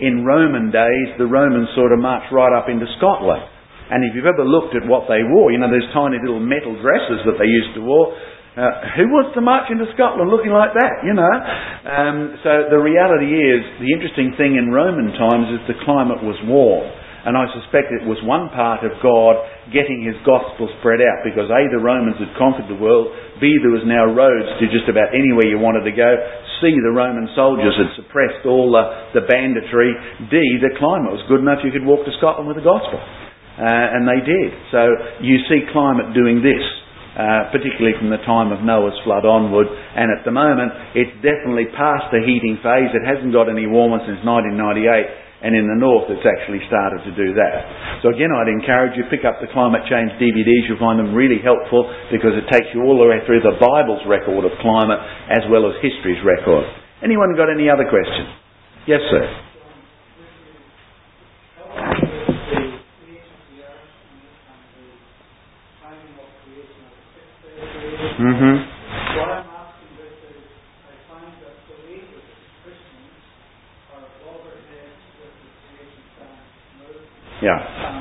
in Roman days, the Romans sort of marched right up into Scotland. And if you've ever looked at what they wore, those tiny little metal dresses that they used to wear, who wants to march into Scotland looking like that, So the reality is, the interesting thing in Roman times is the climate was warm. And I suspect it was one part of God getting his gospel spread out, because A, the Romans had conquered the world, B, there was now roads to just about anywhere you wanted to go, C, the Roman soldiers had suppressed all the banditry, D, the climate was good enough you could walk to Scotland with the gospel. And they did. So you see climate doing this, particularly from the time of Noah's flood onward, and at the moment it's definitely past the heating phase. It hasn't got any warmer since 1998. And in the north, it's actually started to do that. So again, I'd encourage you, pick up the climate change DVDs. You'll find them really helpful, because it takes you all the way through the Bible's record of climate as well as history's record. Anyone got any other questions? Yes, sir. Mm-hmm. Yeah.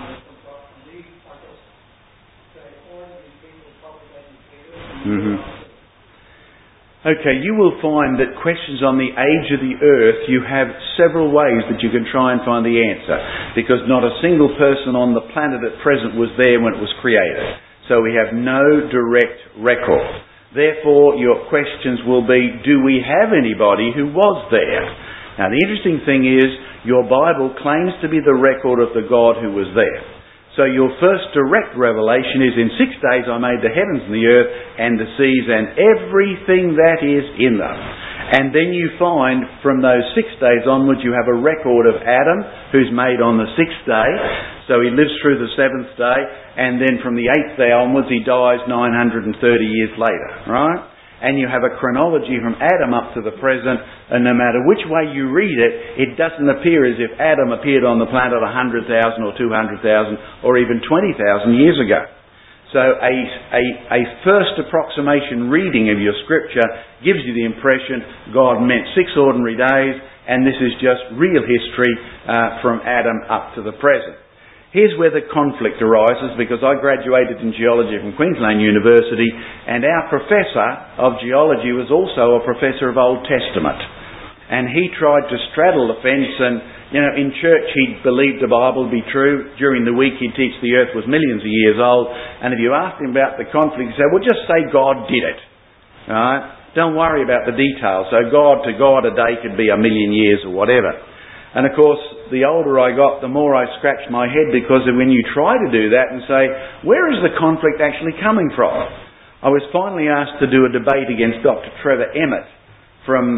Mm-hmm. Okay, you will find that questions on the age of the earth, you have several ways that you can try and find the answer, because not a single person on the planet at present was there when it was created. So we have no direct record. Therefore, your questions will be, do we have anybody who was there? Now, the interesting thing is, your Bible claims to be the record of the God who was there. So your first direct revelation is, in 6 days I made the heavens and the earth and the seas and everything that is in them. And then you find from those 6 days onwards you have a record of Adam, who's made on the 6th day. So he lives through the 7th day, and then from the 8th day onwards he dies 930 years later, right? And you have a chronology from Adam up to the present, and no matter which way you read it, it doesn't appear as if Adam appeared on the planet 100,000 or 200,000 or even 20,000 years ago. So a first approximation reading of your scripture gives you the impression God meant 6 ordinary days, and this is just real history from Adam up to the present. Here's where the conflict arises, because I graduated in geology from Queensland University, and our professor of geology was also a professor of Old Testament. And he tried to straddle the fence, and in church he believed the Bible to be true. During the week he'd teach the earth was millions of years old, and if you asked him about the conflict, he said, well, just say God did it. Alright? Don't worry about the details. So to God a day could be 1,000,000 years or whatever. And of course, the older I got, the more I scratched my head, because when you try to do that and say, where is the conflict actually coming from? I was finally asked to do a debate against Dr. Trevor Emmett from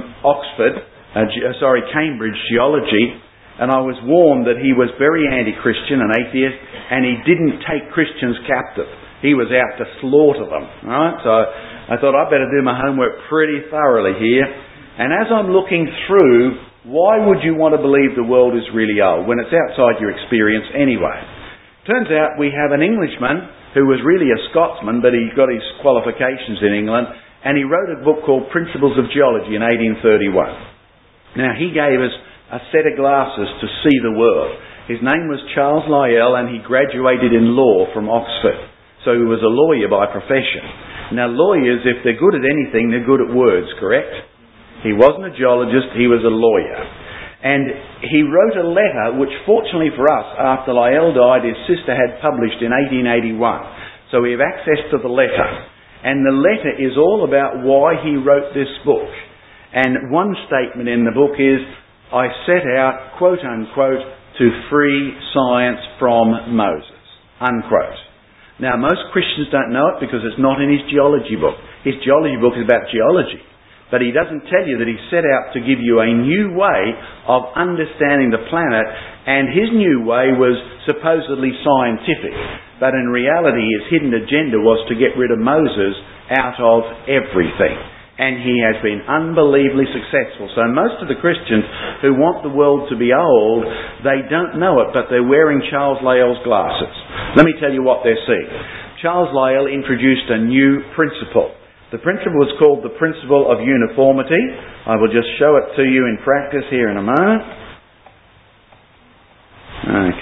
Cambridge Geology, and I was warned that he was very anti-Christian and atheist, and he didn't take Christians captive. He was out to slaughter them. Right? So I thought I'd better do my homework pretty thoroughly here. And as I'm looking through, why would you want to believe the world is really old when it's outside your experience anyway? Turns out we have an Englishman who was really a Scotsman, but he got his qualifications in England, and he wrote a book called Principles of Geology in 1831. Now, he gave us a set of glasses to see the world. His name was Charles Lyell, and he graduated in law from Oxford. So he was a lawyer by profession. Now, lawyers, if they're good at anything, they're good at words, correct? He wasn't a geologist, he was a lawyer. And he wrote a letter which, fortunately for us, after Lyell died, his sister had published in 1881. So we have access to the letter. And the letter is all about why he wrote this book. And one statement in the book is, I set out, quote unquote, to free science from Moses, unquote. Now, most Christians don't know it because it's not in his geology book. His geology book is about geology. But he doesn't tell you that he set out to give you a new way of understanding the planet, and his new way was supposedly scientific. But in reality, his hidden agenda was to get rid of Moses out of everything. And he has been unbelievably successful. So most of the Christians who want the world to be old, they don't know it, but they're wearing Charles Lyell's glasses. Let me tell you what they're seeing. Charles Lyell introduced a new principle. The principle is called the principle of uniformity. I will just show it to you in practice here in a moment.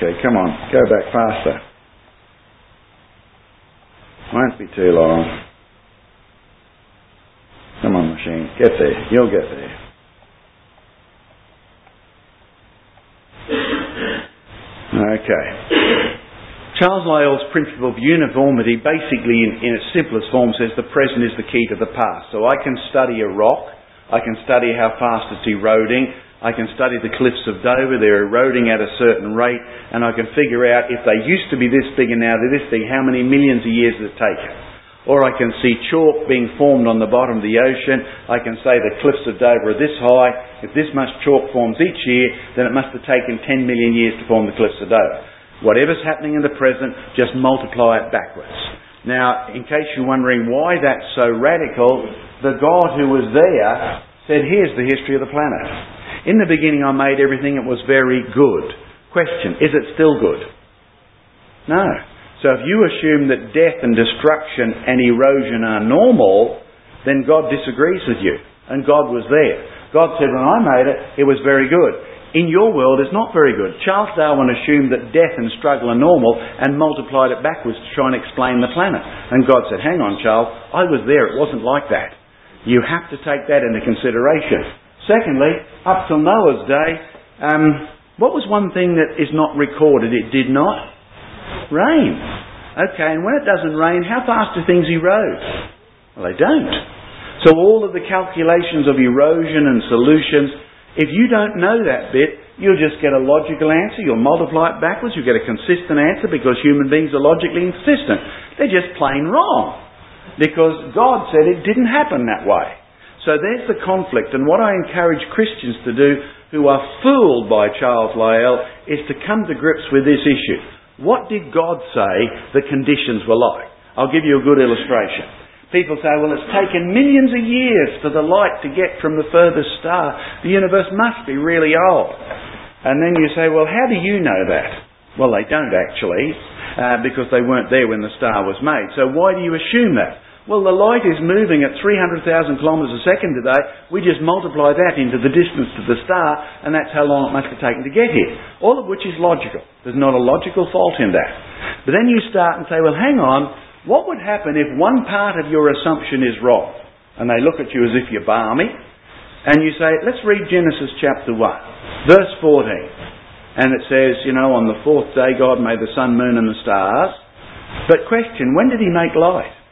Okay, come on. Go back faster. Won't be too long. Come on, machine. Get there. You'll get there. Okay. Charles Lyell's principle of uniformity basically in its simplest form says the present is the key to the past. So I can study a rock, I can study how fast it's eroding, I can study the cliffs of Dover, they're eroding at a certain rate, and I can figure out if they used to be this big and now they're this big, how many millions of years has it taken. Or I can see chalk being formed on the bottom of the ocean. I can say the cliffs of Dover are this high. If this much chalk forms each year, then it must have taken 10 million years to form the cliffs of Dover. Whatever's happening in the present, just multiply it backwards. Now, in case you're wondering why that's so radical, the God who was there said, here's the history of the planet. In the beginning I made everything, it was very good. Question, is it still good? No. So if you assume that death and destruction and erosion are normal, then God disagrees with you. And God was there. God said, when I made it, it was very good. In your world, it's not very good. Charles Darwin assumed that death and struggle are normal and multiplied it backwards to try and explain the planet. And God said, hang on, Charles, I was there. It wasn't like that. You have to take that into consideration. Secondly, up till Noah's day, what was one thing that is not recorded? It did not rain. Okay, and when it doesn't rain, how fast do things erode? Well, they don't. So all of the calculations of erosion and solutions, if you don't know that bit, you'll just get a logical answer. You'll multiply it backwards. You'll get a consistent answer because human beings are logically inconsistent. They're just plain wrong. Because God said it didn't happen that way. So there's the conflict. And what I encourage Christians to do who are fooled by Charles Lyell is to come to grips with this issue. What did God say the conditions were like? I'll give you a good illustration. People say, well, it's taken millions of years for the light to get from the furthest star. The universe must be really old. And then you say, well, how do you know that? Well, they don't actually, because they weren't there when the star was made. So why do you assume that? Well, the light is moving at 300,000 kilometres a second today. We just multiply that into the distance to the star, and that's how long it must have taken to get here. All of which is logical. There's not a logical fault in that. But then you start and say, well, hang on, what would happen if one part of your assumption is wrong? And they look at you as if you're balmy, and you say, let's read Genesis chapter 1, verse 14. And it says, on the fourth day God made the sun, moon and the stars. But question, when did he make light?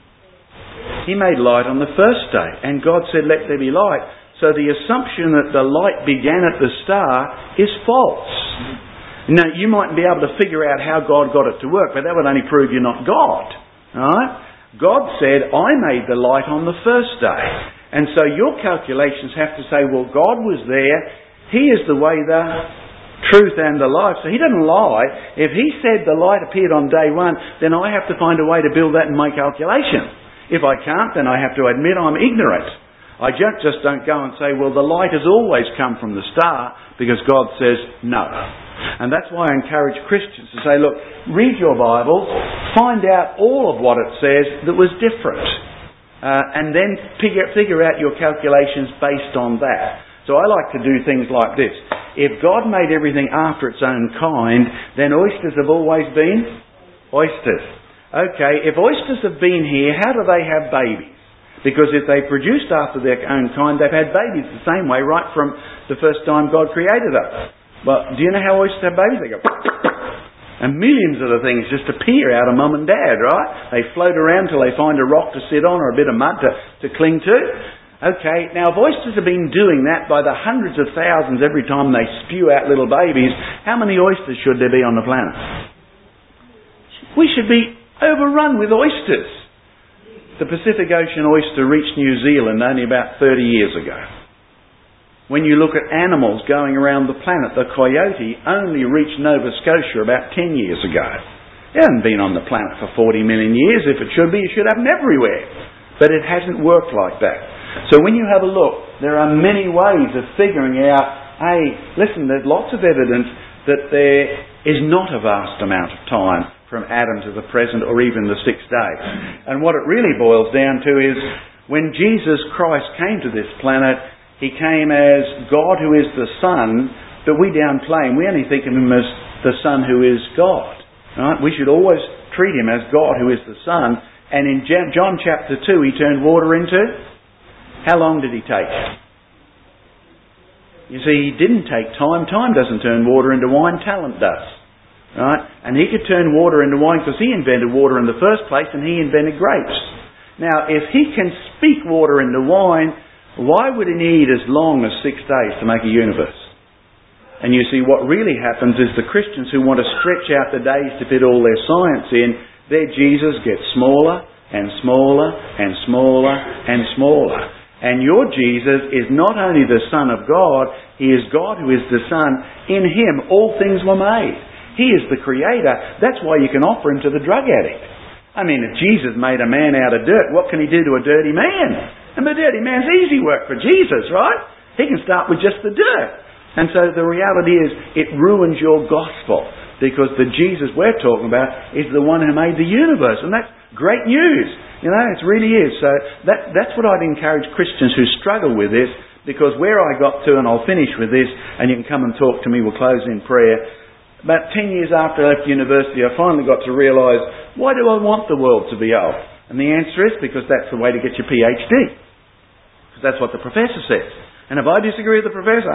He made light on the first day, and God said, let there be light. So the assumption that the light began at the star is false. Now, you mightn't be able to figure out how God got it to work, but that would only prove you're not God. Right? God said, I made the light on the first day. And so your calculations have to say, well, God was there. He is the way, the truth and the life. So he doesn't lie. If he said the light appeared on day one, then I have to find a way to build that in my calculation. If I can't, then I have to admit I'm ignorant. I just don't go and say, well, the light has always come from the star, because God says no. And that's why I encourage Christians to say, look, read your Bible, find out all of what it says that was different, and then figure out your calculations based on that. So I like to do things like this. If God made everything after its own kind, then oysters have always been oysters. Okay, if oysters have been here, how do they have babies? Because if they produced after their own kind, they've had babies the same way right from the first time God created them. Well, do you know how oysters have babies? They go and millions of the things just appear out of mum and dad, right? They float around till they find a rock to sit on or a bit of mud to cling to. Okay, now if oysters have been doing that by the hundreds of thousands every time they spew out little babies, how many oysters should there be on the planet? We should be overrun with oysters. The Pacific Ocean oyster reached New Zealand only about 30 years ago. When you look at animals going around the planet, the coyote only reached Nova Scotia about 10 years ago. It hasn't been on the planet for 40 million years. If it should be, you should have them everywhere. But it hasn't worked like that. So when you have a look, there are many ways of figuring out, hey, listen, there's lots of evidence that there is not a vast amount of time from Adam to the present or even the 6 days. And what it really boils down to is when Jesus Christ came to this planet, he came as God who is the Son, but we downplay him. We only think of him as the Son who is God. Right? We should always treat him as God who is the Son. And in John chapter 2 he turned water into... How long did he take? You see, he didn't take time. Time doesn't turn water into wine. Talent does. Right? And he could turn water into wine because he invented water in the first place and he invented grapes. Now, if he can speak water into wine, why would he need as long as 6 days to make a universe? And you see, what really happens is the Christians who want to stretch out the days to fit all their science in, their Jesus gets smaller and smaller and smaller and smaller. And your Jesus is not only the Son of God, he is God who is the Son. In him all things were made. He is the Creator. That's why you can offer him to the drug addict. I mean, if Jesus made a man out of dirt, what can he do to a dirty man? And the dirty man's easy work for Jesus, right? He can start with just the dirt. And so the reality is, it ruins your gospel. Because the Jesus we're talking about is the one who made the universe. And that's great news. You know, it really is. So that's what I'd encourage Christians who struggle with this. Because where I got to, and I'll finish with this, and you can come and talk to me, we'll close in prayer. About 10 years after I left university, I finally got to realise, why do I want the world to be old? And the answer is because that's the way to get your PhD. Because that's what the professor says. And if I disagree with the professor,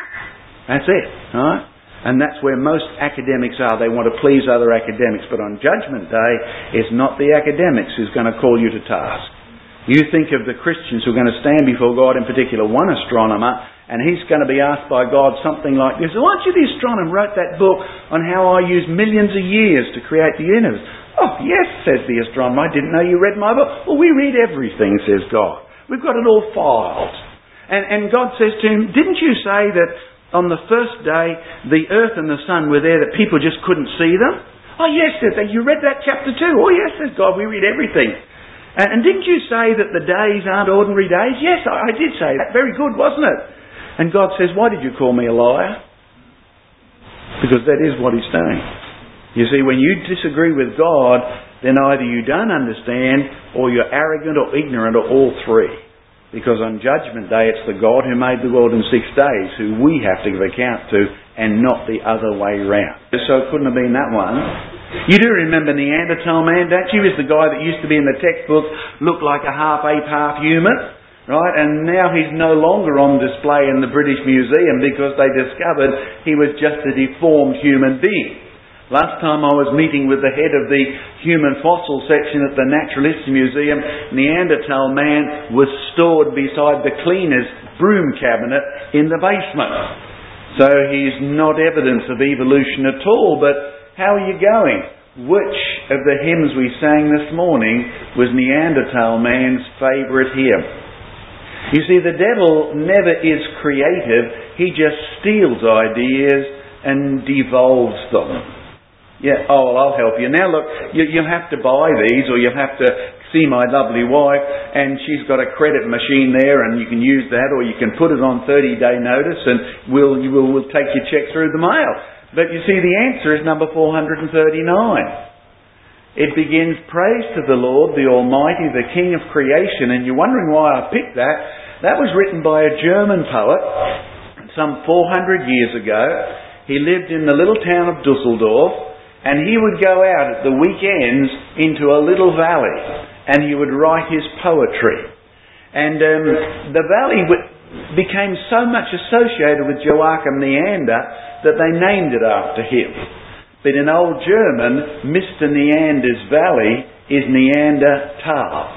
that's it. Right? And that's where most academics are. They want to please other academics. But on Judgment Day, it's not the academics who's going to call you to task. You think of the Christians who are going to stand before God, in particular one astronomer, and he's going to be asked by God something like this. Aren't you the astronomer who wrote that book on how I used millions of years to create the universe? Oh, yes, says the astronomer. I didn't know you read my book. Well, we read everything, says God. We've got it all filed. And God says to him, didn't you say that on the first day the earth and the sun were there, that people just couldn't see them? Oh, yes, says that. You read that chapter too. Oh, yes, says God. We read everything. And didn't you say that the days aren't ordinary days? Yes, I did say that. Very good, wasn't it? And God says, why did you call me a liar? Because that is what he's saying. You see, when you disagree with God, then either you don't understand, or you're arrogant or ignorant, or all three. Because on Judgment Day, it's the God who made the world in 6 days who we have to give account to, and not the other way round. So it couldn't have been that one. You do remember Neanderthal man, don't you? He was the guy that used to be in the textbook, looked like a half ape, half human. Right? And now he's no longer on display in the British Museum because they discovered he was just a deformed human being. Last time I was meeting with the head of the human fossil section at the Naturalistic Museum, Neanderthal man was stored beside the cleaner's broom cabinet in the basement. So he's not evidence of evolution at all, but how are you going? Which of the hymns we sang this morning was Neanderthal man's favourite hymn? You see, the devil never is creative. He just steals ideas and devolves them. Yeah, oh, well, I'll help you. Now look, you have to buy these, or you have to see my lovely wife, and she's got a credit machine there, and you can use that, or you can put it on 30-day notice, and we'll take your check through the mail. But you see, the answer is number 439. It begins, praise to the Lord, the Almighty, the King of creation. And you're wondering why I picked that. That was written by a German poet some 400 years ago. He lived in the little town of Dusseldorf. And he would go out at the weekends into a little valley, and he would write his poetry. And the valley became so much associated with Joachim Neander that they named it after him. But in Old German, Mr. Neander's valley is Neanderthal.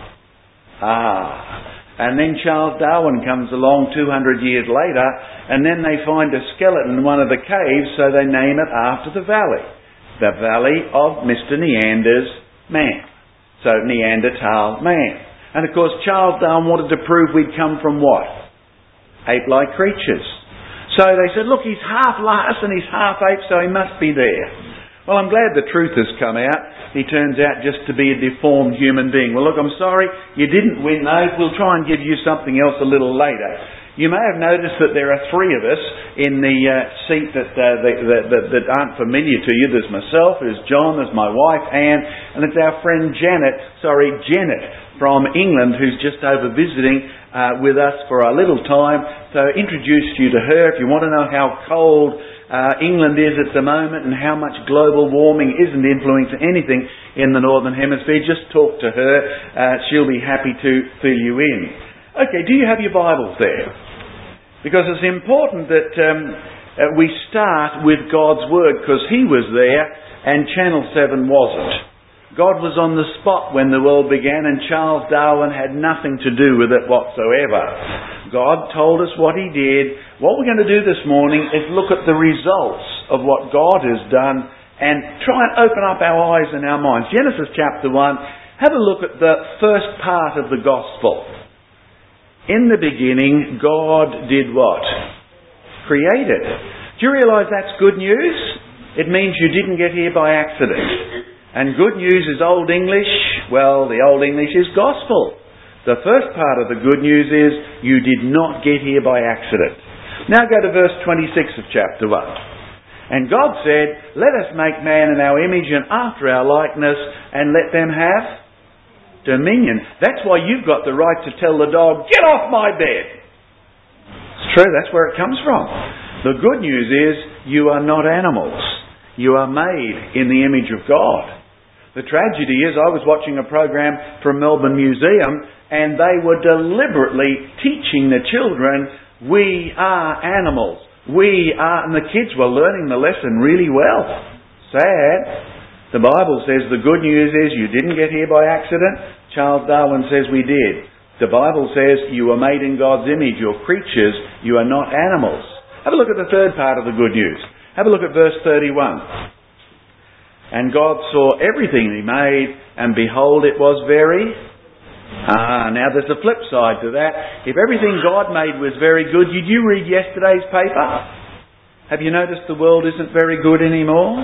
And then Charles Darwin comes along 200 years later, and then they find a skeleton in one of the caves, so they name it after the valley. The valley of Mr. Neander's man. So Neanderthal man. And of course Charles Darwin wanted to prove we'd come from what? Ape-like creatures. So they said, look, he's half Lars and he's half ape, so he must be there. Well, I'm glad the truth has come out. He turns out just to be a deformed human being. Well, look, I'm sorry, you didn't win those. We'll try and give you something else a little later. You may have noticed that there are three of us in the seat that aren't familiar to you. There's myself, there's John, there's my wife Anne, and it's our friend Janet from England, who's just over visiting with us for a little time. So introduce you to her. If you want to know how cold England is at the moment and how much global warming isn't influencing anything in the Northern Hemisphere, just talk to her. She'll be happy to fill you in. Okay, do you have your Bibles there? Because it's important that we start with God's Word, because He was there and Channel 7 wasn't. God was on the spot when the world began, and Charles Darwin had nothing to do with it whatsoever. God told us what He did. What we're going to do this morning is look at the results of what God has done and try and open up our eyes and our minds. Genesis chapter 1, have a look at the first part of the Gospel. In the beginning, God did what? Created. Do you realise that's good news? It means you didn't get here by accident. And good news is Old English. Well, the Old English is gospel. The first part of the good news is you did not get here by accident. Now go to verse 26 of chapter 1. And God said, let us make man in our image and after our likeness, and let them have dominion. That's why you've got the right to tell the dog, get off my bed. It's true, that's where it comes from. The good news is you are not animals. You are made in the image of God. The tragedy is I was watching a program from Melbourne Museum, and they were deliberately teaching the children, we are animals. And the kids were learning the lesson really well. Sad. The Bible says the good news is you didn't get here by accident. Charles Darwin says we did. The Bible says you were made in God's image. You're creatures. You are not animals. Have a look at the third part of the good news. Have a look at verse 31. And God saw everything He made, and behold, it was very... now there's a flip side to that. If everything God made was very good, did you read yesterday's paper? Have you noticed the world isn't very good anymore?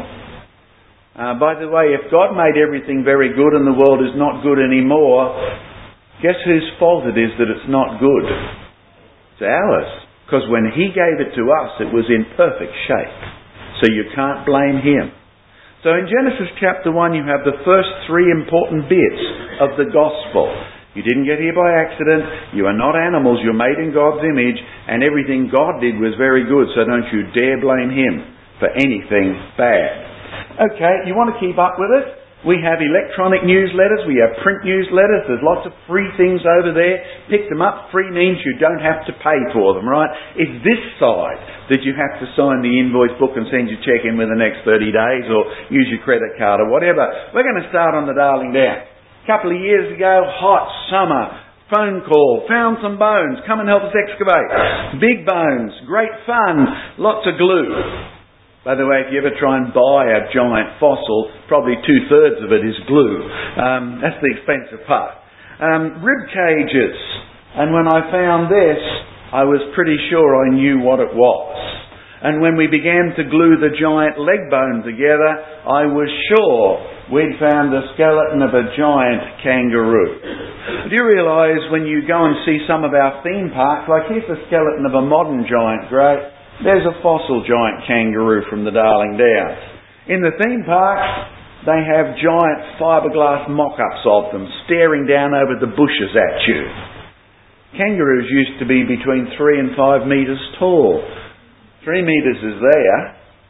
By the way, if God made everything very good and the world is not good anymore, guess whose fault it is that it's not good? It's ours. Because when He gave it to us, it was in perfect shape. So you can't blame Him. So in Genesis chapter 1 you have the first three important bits of the gospel. You didn't get here by accident. You are not animals. You're made in God's image. And everything God did was very good. So don't you dare blame Him for anything bad. Okay, you want to keep up with it? We have electronic newsletters, we have print newsletters, there's lots of free things over there. Pick them up. Free means you don't have to pay for them, right? It's this side that you have to sign the invoice book and send your cheque in within the next 30 days or use your credit card or whatever. We're going to start on the Darling Down. A couple of years ago, hot summer, phone call, found some bones, come and help us excavate. Big bones, great fun, lots of glue. By the way, if you ever try and buy a giant fossil, probably 2/3 of it is glue. That's the expensive part. Rib cages. And when I found this, I was pretty sure I knew what it was. And when we began to glue the giant leg bone together, I was sure we'd found the skeleton of a giant kangaroo. Do you realise when you go and see some of our theme parks, like here's the skeleton of a modern giant great, there's a fossil giant kangaroo from the Darling Downs. In the theme parks, they have giant fiberglass mock-ups of them staring down over the bushes at you. Kangaroos used to be between 3 and 5 metres tall. 3 metres is there,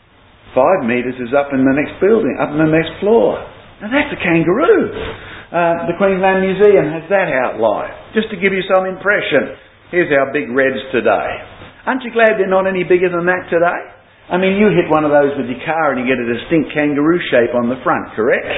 5 metres is up in the next building, up in the next floor. Now that's a kangaroo. The Queensland Museum has that outline, just to give you some impression. Here's our big reds today. Aren't you glad they're not any bigger than that today? I mean, you hit one of those with your car and you get a distinct kangaroo shape on the front, correct?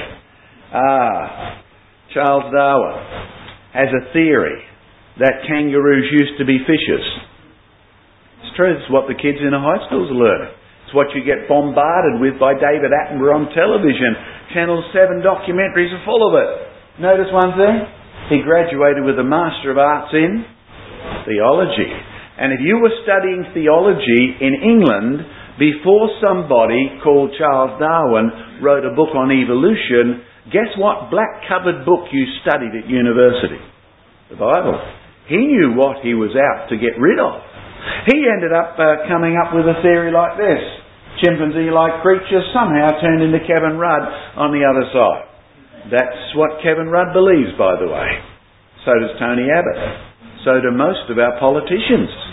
Charles Darwin has a theory that kangaroos used to be fishes. It's true, it's what the kids in the high schools are learning. It's what you get bombarded with by David Attenborough on television. Channel 7 documentaries are full of it. Notice one thing? He graduated with a Master of Arts in Theology. And if you were studying theology in England before somebody called Charles Darwin wrote a book on evolution, guess what black-covered book you studied at university? The Bible. He knew what he was out to get rid of. He ended up coming up with a theory like this. Chimpanzee-like creatures somehow turned into Kevin Rudd on the other side. That's what Kevin Rudd believes, by the way. So does Tony Abbott. So do most of our politicians.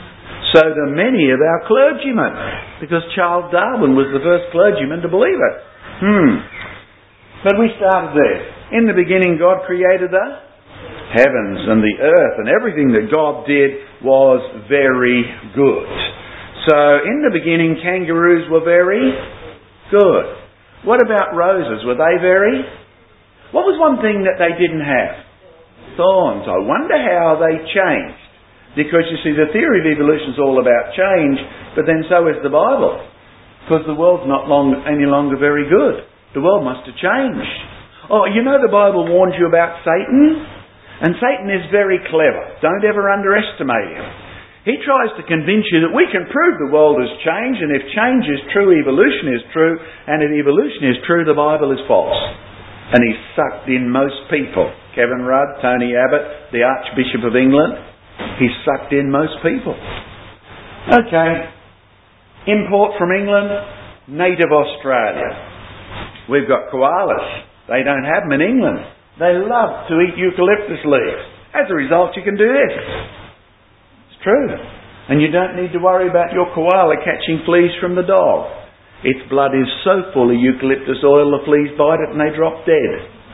So do many of our clergymen, because Charles Darwin was the first clergyman to believe it. But we started there. In the beginning, God created the heavens and the earth, and everything that God did was very good. So, in the beginning, kangaroos were very good. What about roses? Were they very? What was one thing that they didn't have? Thorns. I wonder how they changed. Because you see, the theory of evolution is all about change, but then so is the Bible. Because the world's not any longer very good. The world must have changed. Oh, you know the Bible warns you about Satan? And Satan is very clever. Don't ever underestimate him. He tries to convince you that we can prove the world has changed, and if change is true, evolution is true, and if evolution is true, the Bible is false. And he's sucked in most people. Kevin Rudd, Tony Abbott, the Archbishop of England, he's sucked in most people. Okay. Import from England, native Australia. We've got koalas. They don't have them in England. They love to eat eucalyptus leaves. As a result, you can do this. It's true. And you don't need to worry about your koala catching fleas from the dog. Its blood is so full of eucalyptus oil, the fleas bite it and they drop dead.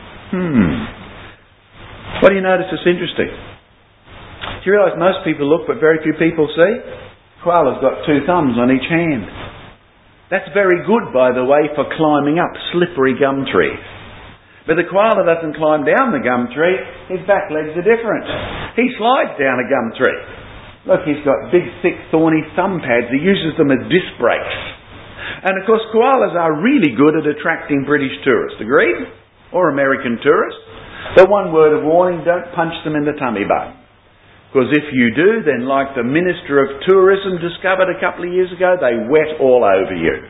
What do you notice is interesting? Do you realise most people look but very few people see? Koala's got 2 thumbs on each hand. That's very good, by the way, for climbing up slippery gum trees. But the koala doesn't climb down the gum tree. His back legs are different. He slides down a gum tree. Look, he's got big, thick, thorny thumb pads. He uses them as disc brakes. And of course, koalas are really good at attracting British tourists. Agreed? Or American tourists. But one word of warning, don't punch them in the tummy button. Because if you do, then like the Minister of Tourism discovered a couple of years ago, they wet all over you.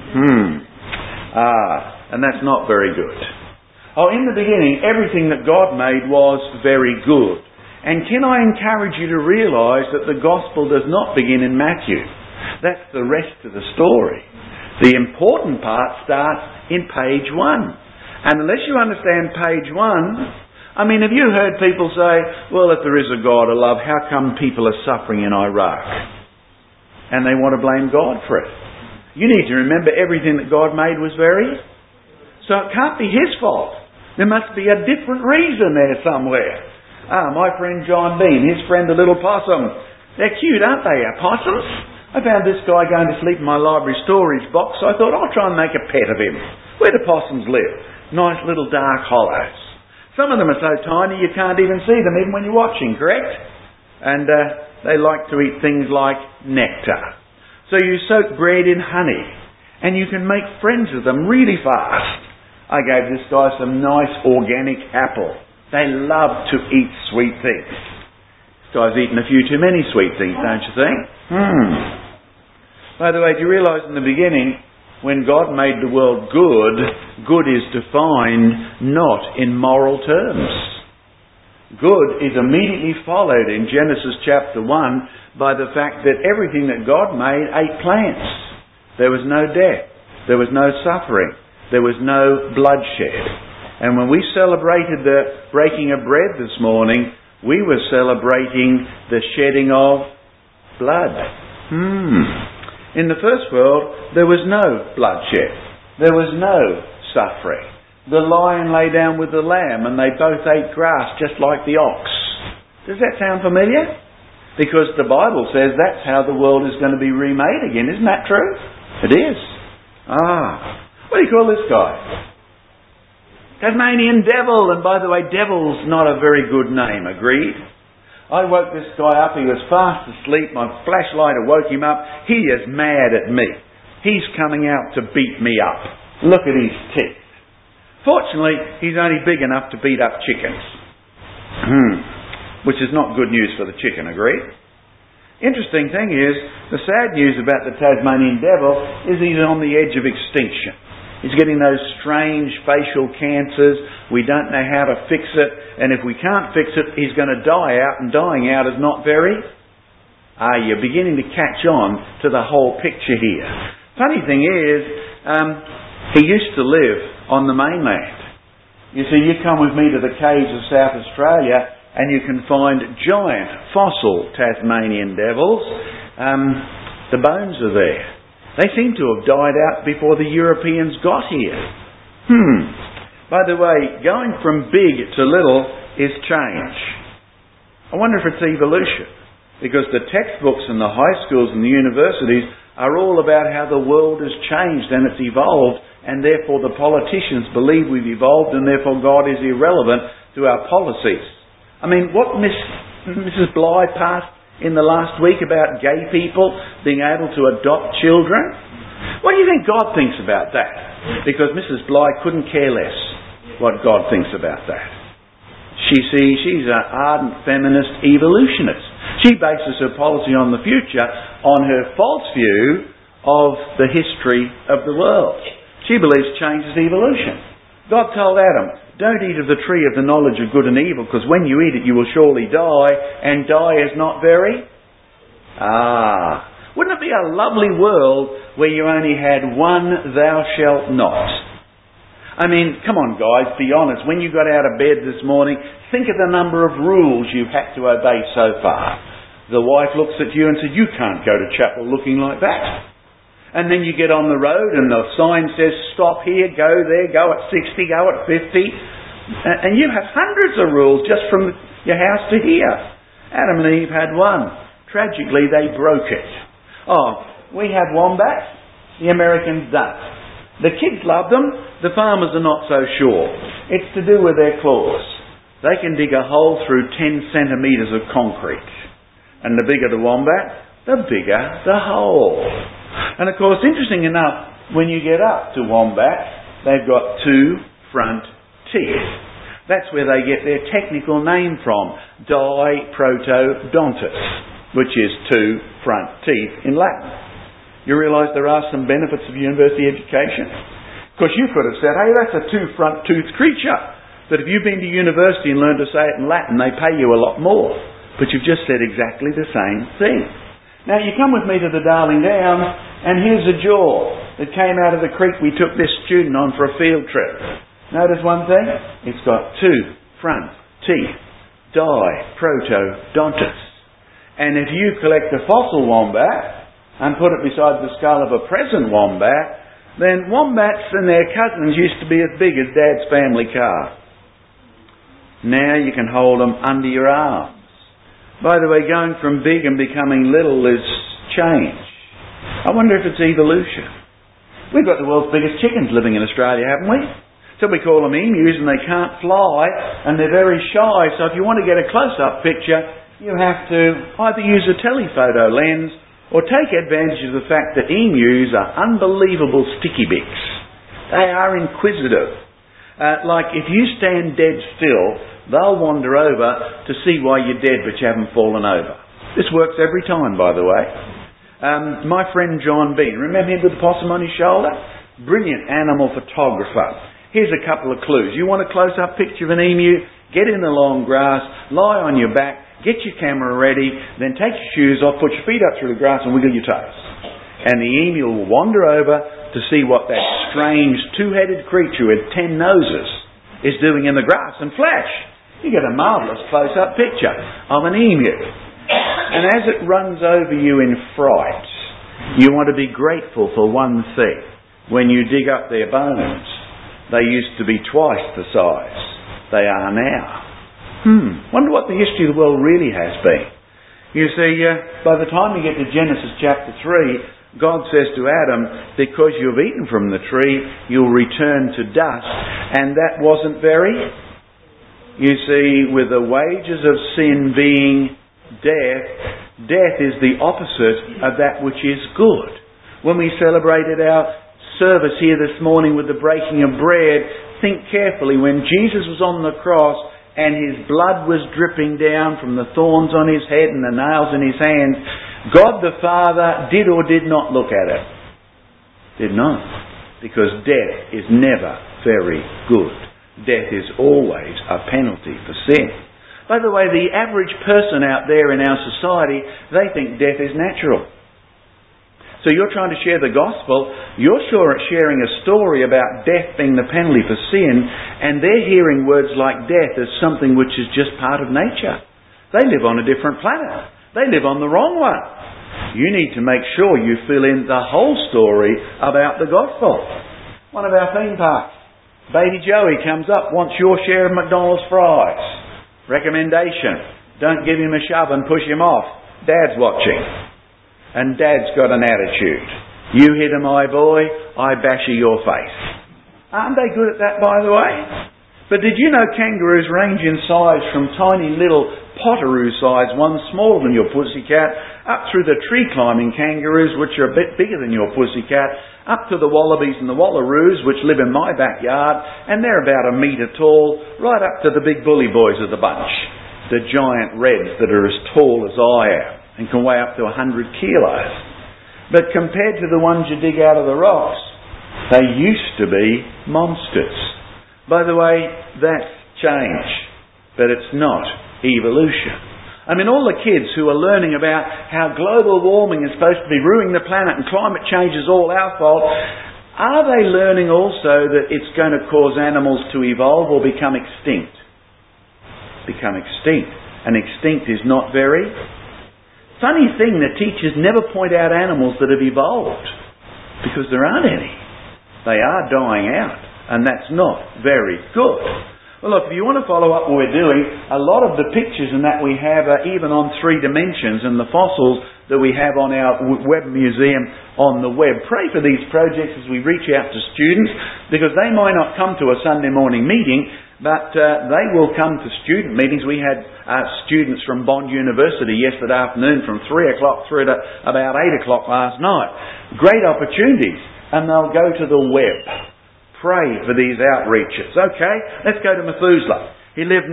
And that's not very good. Oh, in the beginning, everything that God made was very good. And can I encourage you to realise that the gospel does not begin in Matthew. That's the rest of the story. The important part starts in page 1. And unless you understand page 1, have you heard people say, well, if there is a God of love, how come people are suffering in Iraq? And they want to blame God for it. You need to remember everything that God made was very. So it can't be His fault. There must be a different reason there somewhere. My friend John Bean, his friend the little possum. They're cute, aren't they, our possums? I found this guy going to sleep in my library storage box, so I thought I'll try and make a pet of him. Where do possums live? Nice little dark hollows. Some of them are so tiny you can't even see them even when you're watching, correct? And they like to eat things like nectar. So you soak bread in honey, and you can make friends with them really fast. I gave this guy some nice organic apple. They love to eat sweet things. This guy's eaten a few too many sweet things, don't you think? By the way, do you realise in the beginning, when God made the world good, good is defined not in moral terms. Good is immediately followed in Genesis chapter 1 by the fact that everything that God made ate plants. There was no death. There was no suffering. There was no bloodshed. And when we celebrated the breaking of bread this morning, we were celebrating the shedding of blood. In the first world, there was no bloodshed. There was no suffering. The lion lay down with the lamb and they both ate grass just like the ox. Does that sound familiar? Because the Bible says that's how the world is going to be remade again. Isn't that true? It is. What do you call this guy? Tasmanian devil. And by the way, devil's not a very good name, agreed? I woke this guy up. He was fast asleep. My flashlight awoke him up. He is mad at me. He's coming out to beat me up. Look at his teeth. Fortunately, he's only big enough to beat up chickens. Which is not good news for the chicken, agreed? Interesting thing is, the sad news about the Tasmanian devil is he's on the edge of extinction. He's getting those strange facial cancers. We don't know how to fix it. And if we can't fix it, he's going to die out. And dying out is not very... you're beginning to catch on to the whole picture here. Funny thing is, he used to live on the mainland. You see, you come with me to the caves of South Australia and you can find giant fossil Tasmanian devils. The bones are there. They seem to have died out before the Europeans got here. By the way, going from big to little is change. I wonder if it's evolution. Because the textbooks in the high schools and the universities are all about how the world has changed and it's evolved, and therefore the politicians believe we've evolved and therefore God is irrelevant to our policies. I mean, what Mrs. Bligh passed in the last week about gay people being able to adopt children? What do you think God thinks about that? Because Mrs. Bligh couldn't care less what God thinks about that. She's an ardent feminist evolutionist. She bases her policy on the future on her false view of the history of the world. She believes change is evolution. God told Adam, don't eat of the tree of the knowledge of good and evil, because when you eat it you will surely die, and die is not very... Wouldn't it be a lovely world where you only had one thou shalt not? I mean, come on guys, be honest. When you got out of bed this morning, think of the number of rules you've had to obey so far. The wife looks at you and says, you can't go to chapel looking like that. And then you get on the road and the sign says, stop here, go there, go at 60, go at 50. And you have hundreds of rules just from your house to here. Adam and Eve had one. Tragically, they broke it. We have wombats, the Americans don't. The kids love them, the farmers are not so sure. It's to do with their claws. They can dig a hole through 10 centimetres of concrete. And the bigger the wombat, the bigger the hole. And of course, interesting enough, when you get up to wombat, they've got 2 front teeth. That's where they get their technical name from, Diprotodontus, which is 2 front teeth in Latin. You realise there are some benefits of university education? Because you could have said, hey, that's a 2 front toothed creature. But if you've been to university and learned to say it in Latin, they pay you a lot more. But you've just said exactly the same thing. Now you come with me to the Darling Downs, and here's a jaw that came out of the creek we took this student on for a field trip. Notice one thing? It's got 2 front teeth. Diprotodontus. And if you collect a fossil wombat and put it beside the skull of a present wombat, then wombats and their cousins used to be as big as Dad's family car. Now you can hold them under your arms. By the way, going from big and becoming little is change. I wonder if it's evolution. We've got the world's biggest chickens living in Australia, haven't we? So we call them emus, and they can't fly and they're very shy. So if you want to get a close-up picture, you have to either use a telephoto lens or take advantage of the fact that emus are unbelievable sticky bicks. They are inquisitive. Like if you stand dead still, they'll wander over to see why you're dead but you haven't fallen over. This works every time, by the way. My friend John Bean, remember him with the possum on his shoulder? Brilliant animal photographer. Here's a couple of clues. You want a close-up picture of an emu? Get in the long grass, lie on your back, get your camera ready, then take your shoes off, put your feet up through the grass and wiggle your toes. And the emu will wander over to see what that strange 2-headed creature with 10 noses is doing in the grass and flash. You get a marvellous close-up picture of an emu. And as it runs over you in fright, you want to be grateful for one thing. When you dig up their bones, they used to be twice the size they are now. Wonder what the history of the world really has been. You see, by the time you get to Genesis chapter 3, God says to Adam, because you've eaten from the tree, you'll return to dust. And that wasn't very. You see, with the wages of sin being death, death is the opposite of that which is good. When we celebrated our service here this morning with the breaking of bread, think carefully. When Jesus was on the cross, and his blood was dripping down from the thorns on his head and the nails in his hands, God the Father did or did not look at it? Did not. Because death is never very good. Death is always a penalty for sin. By the way, the average person out there in our society, they think death is natural. So you're trying to share the gospel, you're sharing a story about death being the penalty for sin, and they're hearing words like death as something which is just part of nature. They live on a different planet. They live on the wrong one. You need to make sure you fill in the whole story about the gospel. One of our theme parks, baby Joey comes up, wants your share of McDonald's fries. Recommendation, don't give him a shove and push him off. Dad's watching. And Dad's got an attitude. You hit my boy, I bash your face. Aren't they good at that, by the way? But did you know kangaroos range in size from tiny little potteroo size ones smaller than your pussycat, up through the tree climbing kangaroos, which are a bit bigger than your pussycat, up to the wallabies and the wallaroos, which live in my backyard, and they're about 1 metre tall, right up to the big bully boys of the bunch, the giant reds that are as tall as I am and can weigh up to 100 kilos. But compared to the ones you dig out of the rocks, they used to be monsters. By the way, that's change, but it's not evolution. I mean, all the kids who are learning about how global warming is supposed to be ruining the planet and climate change is all our fault, are they learning also that it's going to cause animals to evolve or become extinct? Become extinct. And extinct is not very... Funny thing that teachers never point out animals that have evolved, because there aren't any. They are dying out, and that's not very good. Well, look, if you want to follow up what we're doing, a lot of the pictures and that we have are even on 3 dimensions, and the fossils that we have on our web museum on the web. Pray for these projects as we reach out to students, because they might not come to a Sunday morning meeting, but they will come to student meetings. We had students from Bond University yesterday afternoon from 3 o'clock through to about 8 o'clock last night. Great opportunities, and they'll go to the web. Pray for these outreaches. Okay, let's go to Methuselah. He lived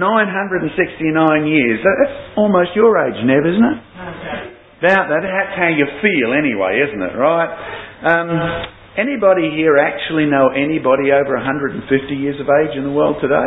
969 years. That's almost your age, Nev, isn't it? Okay. About that. That's how you feel anyway, isn't it, right? Anybody here actually know anybody over 150 years of age in the world today?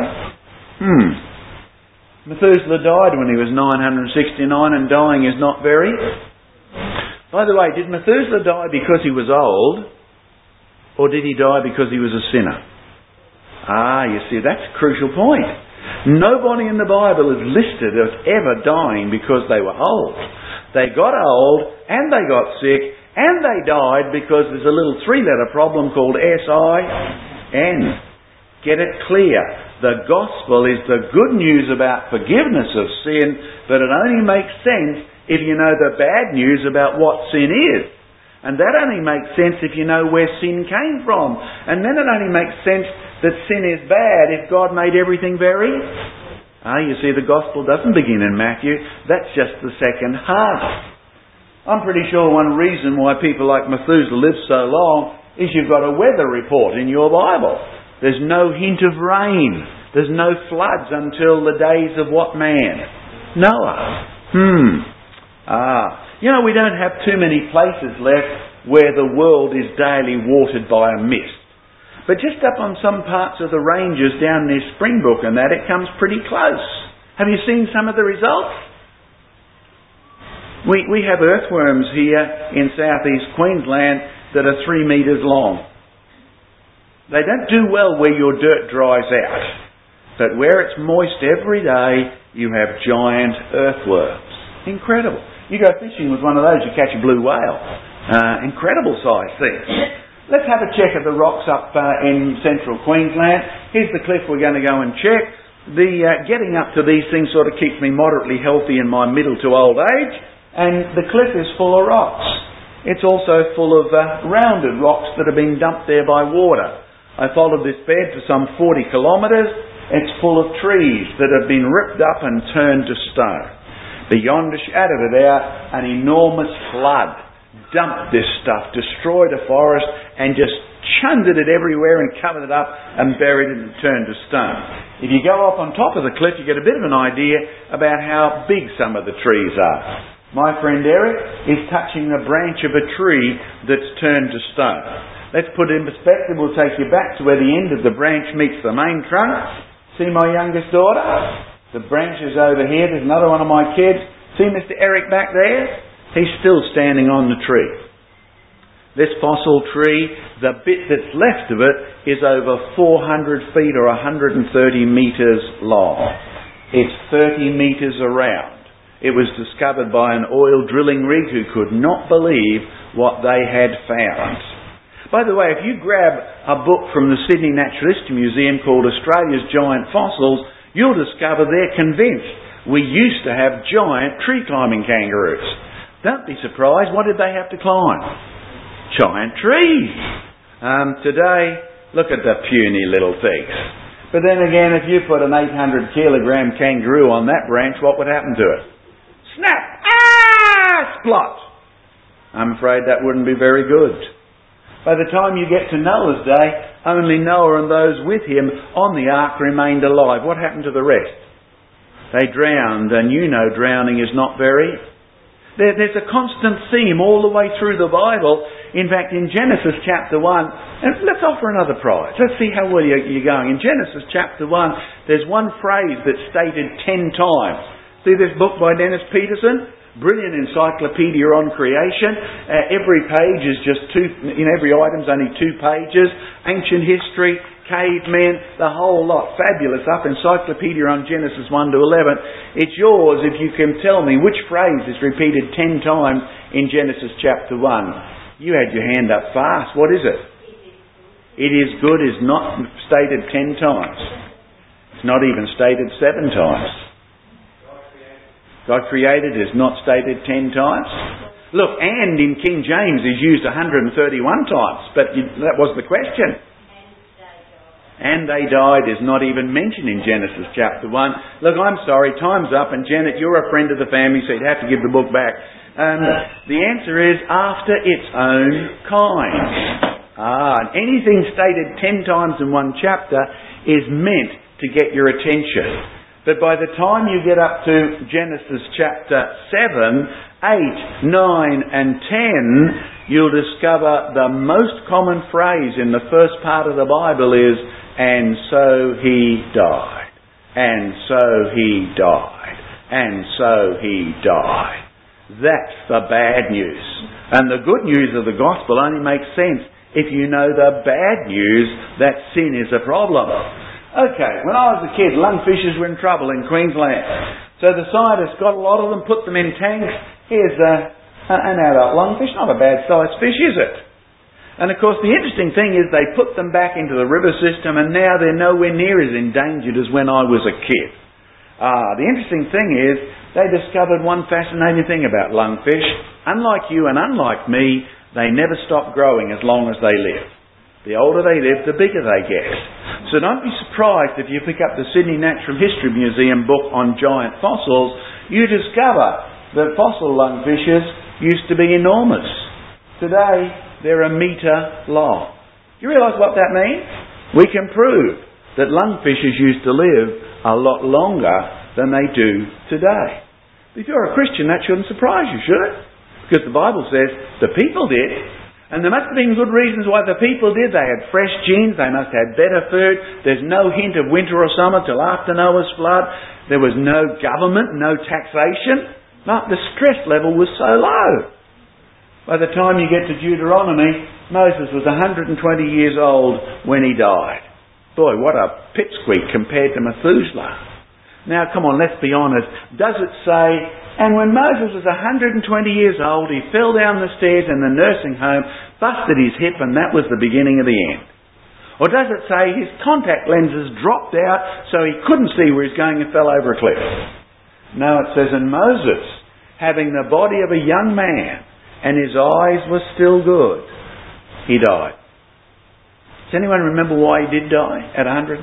Methuselah died when he was 969, and dying is not very... By the way, did Methuselah die because he was old? Or did he die because he was a sinner? You see, that's a crucial point. Nobody in the Bible is listed as ever dying because they were old. They got old, and they got sick, and they died because there's a little 3-letter problem called S-I-N. Get it clear. The gospel is the good news about forgiveness of sin, but it only makes sense if you know the bad news about what sin is. And that only makes sense if you know where sin came from. And then it only makes sense that sin is bad if God made everything very... you see, the gospel doesn't begin in Matthew. That's just the second half. I'm pretty sure one reason why people like Methuselah live so long is you've got a weather report in your Bible. There's no hint of rain. There's no floods until the days of what man? Noah. You know, we don't have too many places left where the world is daily watered by a mist. But just up on some parts of the ranges down near Springbrook and that, it comes pretty close. Have you seen some of the results? We have earthworms here in southeast Queensland that are 3 metres long. They don't do well where your dirt dries out. But where it's moist every day, you have giant earthworms. Incredible. You go fishing with one of those, you catch a blue whale. Incredible size things. Let's have a check of the rocks up in central Queensland. Here's the cliff we're going to go and check. The getting up to these things sort of keeps me moderately healthy in my middle to old age. And the cliff is full of rocks. It's also full of rounded rocks that have been dumped there by water. I followed this bed for some 40 kilometres. It's full of trees that have been ripped up and turned to stone. Beyond a shadow of a doubt, an enormous flood dumped this stuff, destroyed a forest, and just chundered it everywhere and covered it up and buried it and turned to stone. If you go up on top of the cliff, you get a bit of an idea about how big some of the trees are. My friend Eric is touching the branch of a tree that's turned to stone. Let's put it in perspective. We'll take you back to where the end of the branch meets the main trunk. See my youngest daughter? The branch is over here. There's another one of my kids. See Mr. Eric back there? He's still standing on the tree. This fossil tree, the bit that's left of it, is over 400 feet or 130 metres long. It's 30 metres around. It was discovered by an oil drilling rig who could not believe what they had found. By the way, if you grab a book from the Sydney Natural History Museum called Australia's Giant Fossils, you'll discover they're convinced we used to have giant tree climbing kangaroos. Don't be surprised, what did they have to climb? Giant trees. Today, look at the puny little things. But then again, if you put an 800 kilogram kangaroo on that branch, what would happen to it? Snap! Splot! I'm afraid that wouldn't be very good. By the time you get to Noah's day, only Noah and those with him on the ark remained alive. What happened to the rest? They drowned, and you know drowning is not very... There's a constant theme all the way through the Bible. In fact, in Genesis chapter 1, and let's offer another prize. Let's see how well you're going. In Genesis chapter 1, there's one phrase that's stated 10 times. See this book by Dennis Peterson? Brilliant encyclopedia on creation. Every page is just every item's only 2 pages. Ancient history, cavemen, the whole lot. Fabulous up encyclopedia on Genesis 1 to 11. It's yours if you can tell me which phrase is repeated 10 times in Genesis chapter 1. You had your hand up fast. What is it? It is good is not stated 10 times. It's not even stated 7 times. God created is not stated 10 times. Look, and in King James is used 131 times, but that was the question. And they died is not even mentioned in Genesis chapter 1. Look, I'm sorry, time's up, and Janet, you're a friend of the family, so you'd have to give the book back. The answer is after its own kind. Anything stated 10 times in one chapter is meant to get your attention. But by the time you get up to Genesis chapter 7, 8, 9 and 10, you'll discover the most common phrase in the first part of the Bible is, and so he died. And so he died. And so he died. That's the bad news. And the good news of the gospel only makes sense if you know the bad news that sin is a problem. Okay, when I was a kid, lungfishes were in trouble in Queensland. So the scientists got a lot of them, put them in tanks. Here's an adult lungfish, not a bad sized fish, is it? And of course the interesting thing is they put them back into the river system and now they're nowhere near as endangered as when I was a kid. The interesting thing is they discovered one fascinating thing about lungfish. Unlike you and unlike me, they never stop growing as long as they live. The older they live, the bigger they get. So don't be surprised if you pick up the Sydney Natural History Museum book on giant fossils, you discover that fossil lungfishes used to be enormous. Today, they're a metre long. Do you realise what that means? We can prove that lungfishes used to live a lot longer than they do today. If you're a Christian, that shouldn't surprise you, should it? Because the Bible says the people did. And there must have been good reasons why the people did. They had fresh genes, they must have better food. There's no hint of winter or summer till after Noah's flood. There was no government, no taxation. But the stress level was so low. By the time you get to Deuteronomy, Moses was 120 years old when he died. Boy, what a pipsqueak compared to Methuselah. Now, come on, let's be honest. Does it say, and when Moses was 120 years old, he fell down the stairs in the nursing home, busted his hip, and that was the beginning of the end? Or does it say his contact lenses dropped out so he couldn't see where he's going and fell over a cliff? No, it says, and Moses, having the body of a young man, and his eyes were still good, he died. Does anyone remember why he did die at 120?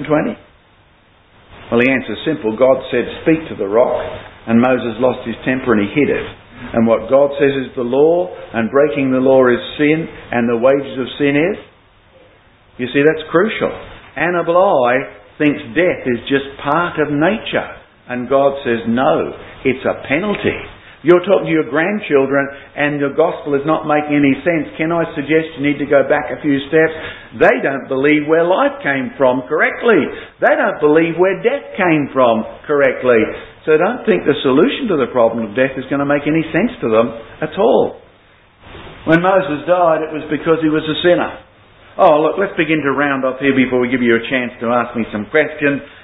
Well, the answer's simple. God said, speak to the rock. And Moses lost his temper and he hid it. And what God says is the law, and breaking the law is sin, and the wages of sin is? You see, that's crucial. Anna Bligh thinks death is just part of nature. And God says, no, it's a penalty. You're talking to your grandchildren and your gospel is not making any sense. Can I suggest you need to go back a few steps? They don't believe where life came from correctly. They don't believe where death came from correctly. So don't think the solution to the problem of death is going to make any sense to them at all. When Moses died, it was because he was a sinner. Oh, look, let's begin to round off here before we give you a chance to ask me some questions.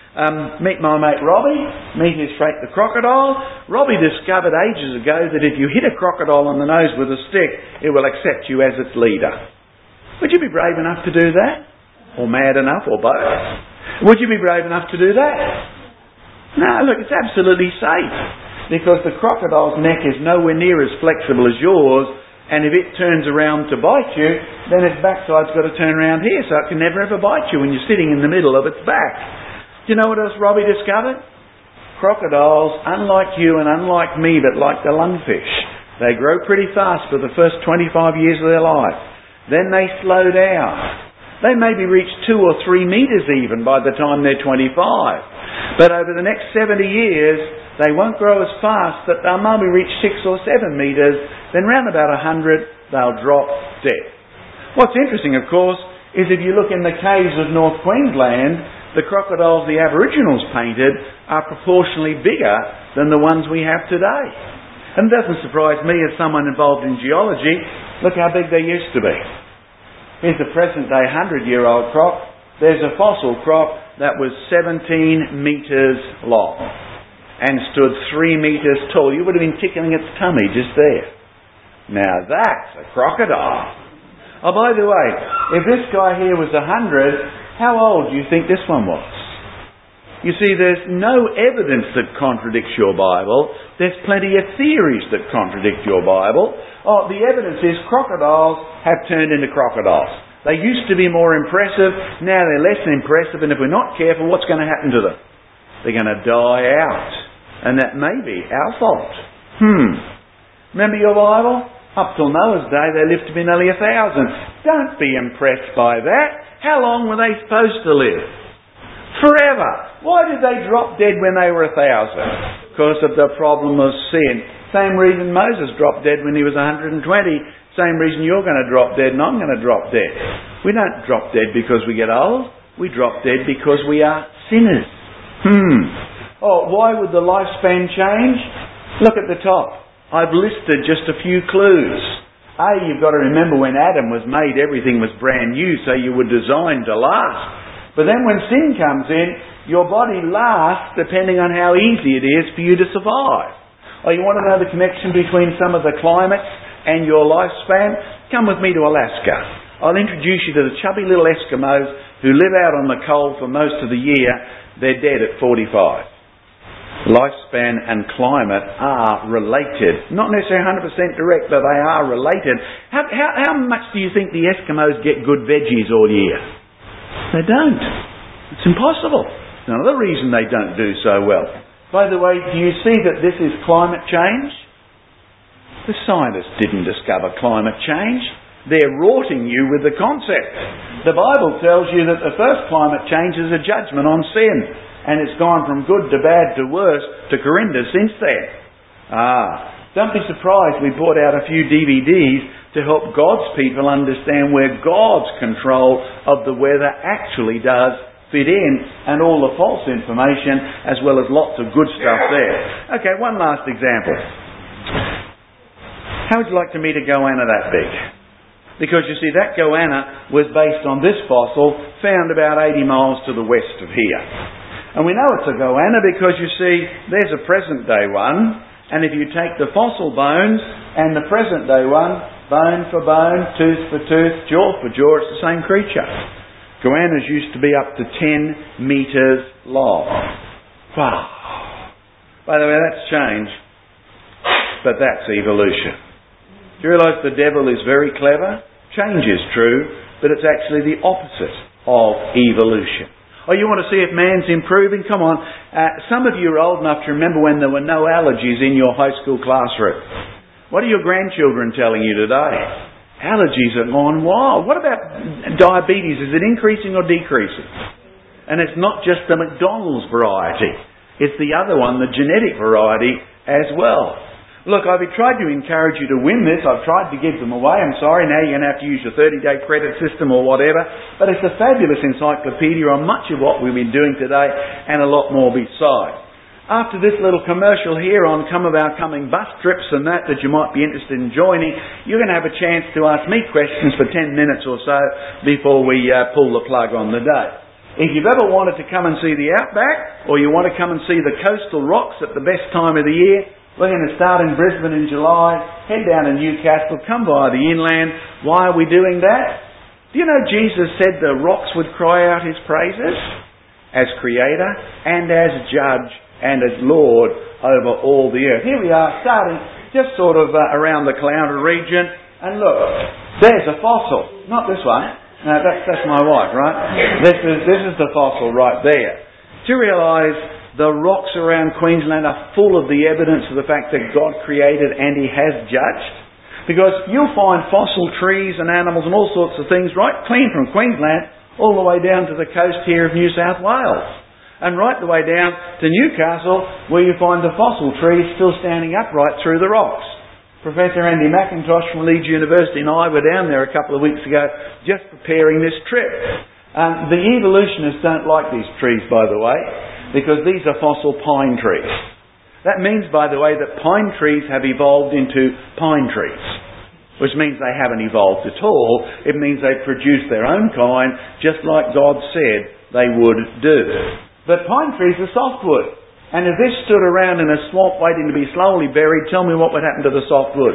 Meet my mate Robbie. Meet his freight the crocodile. Robbie discovered ages ago that if you hit a crocodile on the nose with a stick, it will accept you as its leader. Would you be brave enough to do that? Or mad enough, or both? Would you be brave enough to do that? No, look, it's absolutely safe. Because the crocodile's neck is nowhere near as flexible as yours, and if it turns around to bite you, then its backside's got to turn around here, so it can never ever bite you when you're sitting in the middle of its back. Do you know what else Robbie discovered? Crocodiles, unlike you and unlike me, but like the lungfish, they grow pretty fast for the first 25 years of their life. Then they slow down. They maybe reach 2 or 3 metres even by the time they're 25. But over the next 70 years, they won't grow as fast, that they'll maybe reach 6 or 7 metres, then round about 100, they'll drop dead. What's interesting, of course, is if you look in the caves of North Queensland, the crocodiles the Aboriginals painted are proportionally bigger than the ones we have today. And it doesn't surprise me as someone involved in geology. Look how big they used to be. Here's the present-day 100-year-old croc. There's a fossil croc that was 17 metres long and stood 3 metres tall. You would have been tickling its tummy just there. Now that's a crocodile. Oh, by the way, if this guy here was 100, how old do you think this one was? You see, there's no evidence that contradicts your Bible. There's plenty of theories that contradict your Bible. Oh, the evidence is crocodiles have turned into crocodiles. They used to be more impressive, now they're less impressive, and if we're not careful, what's going to happen to them? They're going to die out. And that may be our fault. Remember your Bible? Up till Noah's day, they lived to be nearly 1,000. Don't be impressed by that. How long were they supposed to live? Forever. Why did they drop dead when they were 1,000? Because of the problem of sin. Same reason Moses dropped dead when he was 120. Same reason you're going to drop dead and I'm going to drop dead. We don't drop dead because we get old. We drop dead because we are sinners. Oh, why would the lifespan change? Look at the top. I've listed just a few clues. A, you've got to remember when Adam was made, everything was brand new, so you were designed to last. But then when sin comes in, your body lasts depending on how easy it is for you to survive. Oh, you want to know the connection between some of the climates and your lifespan? Come with me to Alaska. I'll introduce you to the chubby little Eskimos who live out on the cold for most of the year. They're dead at 45. Lifespan and climate are related. Not necessarily 100% direct, but they are related. How much do you think the Eskimos get good veggies all year? They don't. It's impossible. It's another reason they don't do so well. By the way, do you see that this is climate change? The scientists didn't discover climate change. They're rorting you with the concept. The Bible tells you that the first climate change is a judgment on sin. And it's gone from good to bad to worse to Corinda since then. Don't be surprised we brought out a few DVDs to help God's people understand where God's control of the weather actually does fit in, and all the false information as well as lots of good stuff there. Okay, one last example. How would you like to meet a goanna that big? Because you see, that goanna was based on this fossil found about 80 miles to the west of here. And we know it's a goanna because you see, there's a present day one, and if you take the fossil bones and the present day one, bone for bone, tooth for tooth, jaw for jaw, it's the same creature. Goannas used to be up to 10 metres long. Wow. By the way, that's change, but that's evolution. Do you realise the devil is very clever? Change is true, but it's actually the opposite of evolution. Oh, you want to see if man's improving? Come on. Some of you are old enough to remember when there were no allergies in your high school classroom. What are your grandchildren telling you today? Allergies are gone wild. What about diabetes? Is it increasing or decreasing? And it's not just the McDonald's variety. It's the other one, the genetic variety as well. Look, I've tried to encourage you to win this. I've tried to give them away. I'm sorry, now you're going to have to use your 30-day credit system or whatever. But it's a fabulous encyclopedia on much of what we've been doing today and a lot more besides. After this little commercial here on some of our coming bus trips and that you might be interested in joining, you're going to have a chance to ask me questions for 10 minutes or so before we pull the plug on the day. If you've ever wanted to come and see the outback, or you want to come and see the coastal rocks at the best time of the year, we're going to start in Brisbane in July, head down to Newcastle, come via the inland. Why are we doing that? Do you know Jesus said the rocks would cry out his praises? As Creator and as Judge and as Lord over all the earth. Here we are, starting just sort of around the Caloundra region, and look, there's a fossil. Not this one. No, that's my wife, right? This is the fossil right there. Do you realise the rocks around Queensland are full of the evidence of the fact that God created and He has judged? Because you'll find fossil trees and animals and all sorts of things right clean from Queensland all the way down to the coast here of New South Wales. And right the way down to Newcastle, where you find the fossil trees still standing upright through the rocks. Professor Andy McIntosh from Leeds University and I were down there a couple of weeks ago just preparing this trip. The evolutionists don't like these trees, by the way, because these are fossil pine trees. That means, by the way, that pine trees have evolved into pine trees, which means they haven't evolved at all. It means they produce their own kind, just like God said they would do. But pine trees are softwood. And if this stood around in a swamp waiting to be slowly buried, tell me what would happen to the softwood?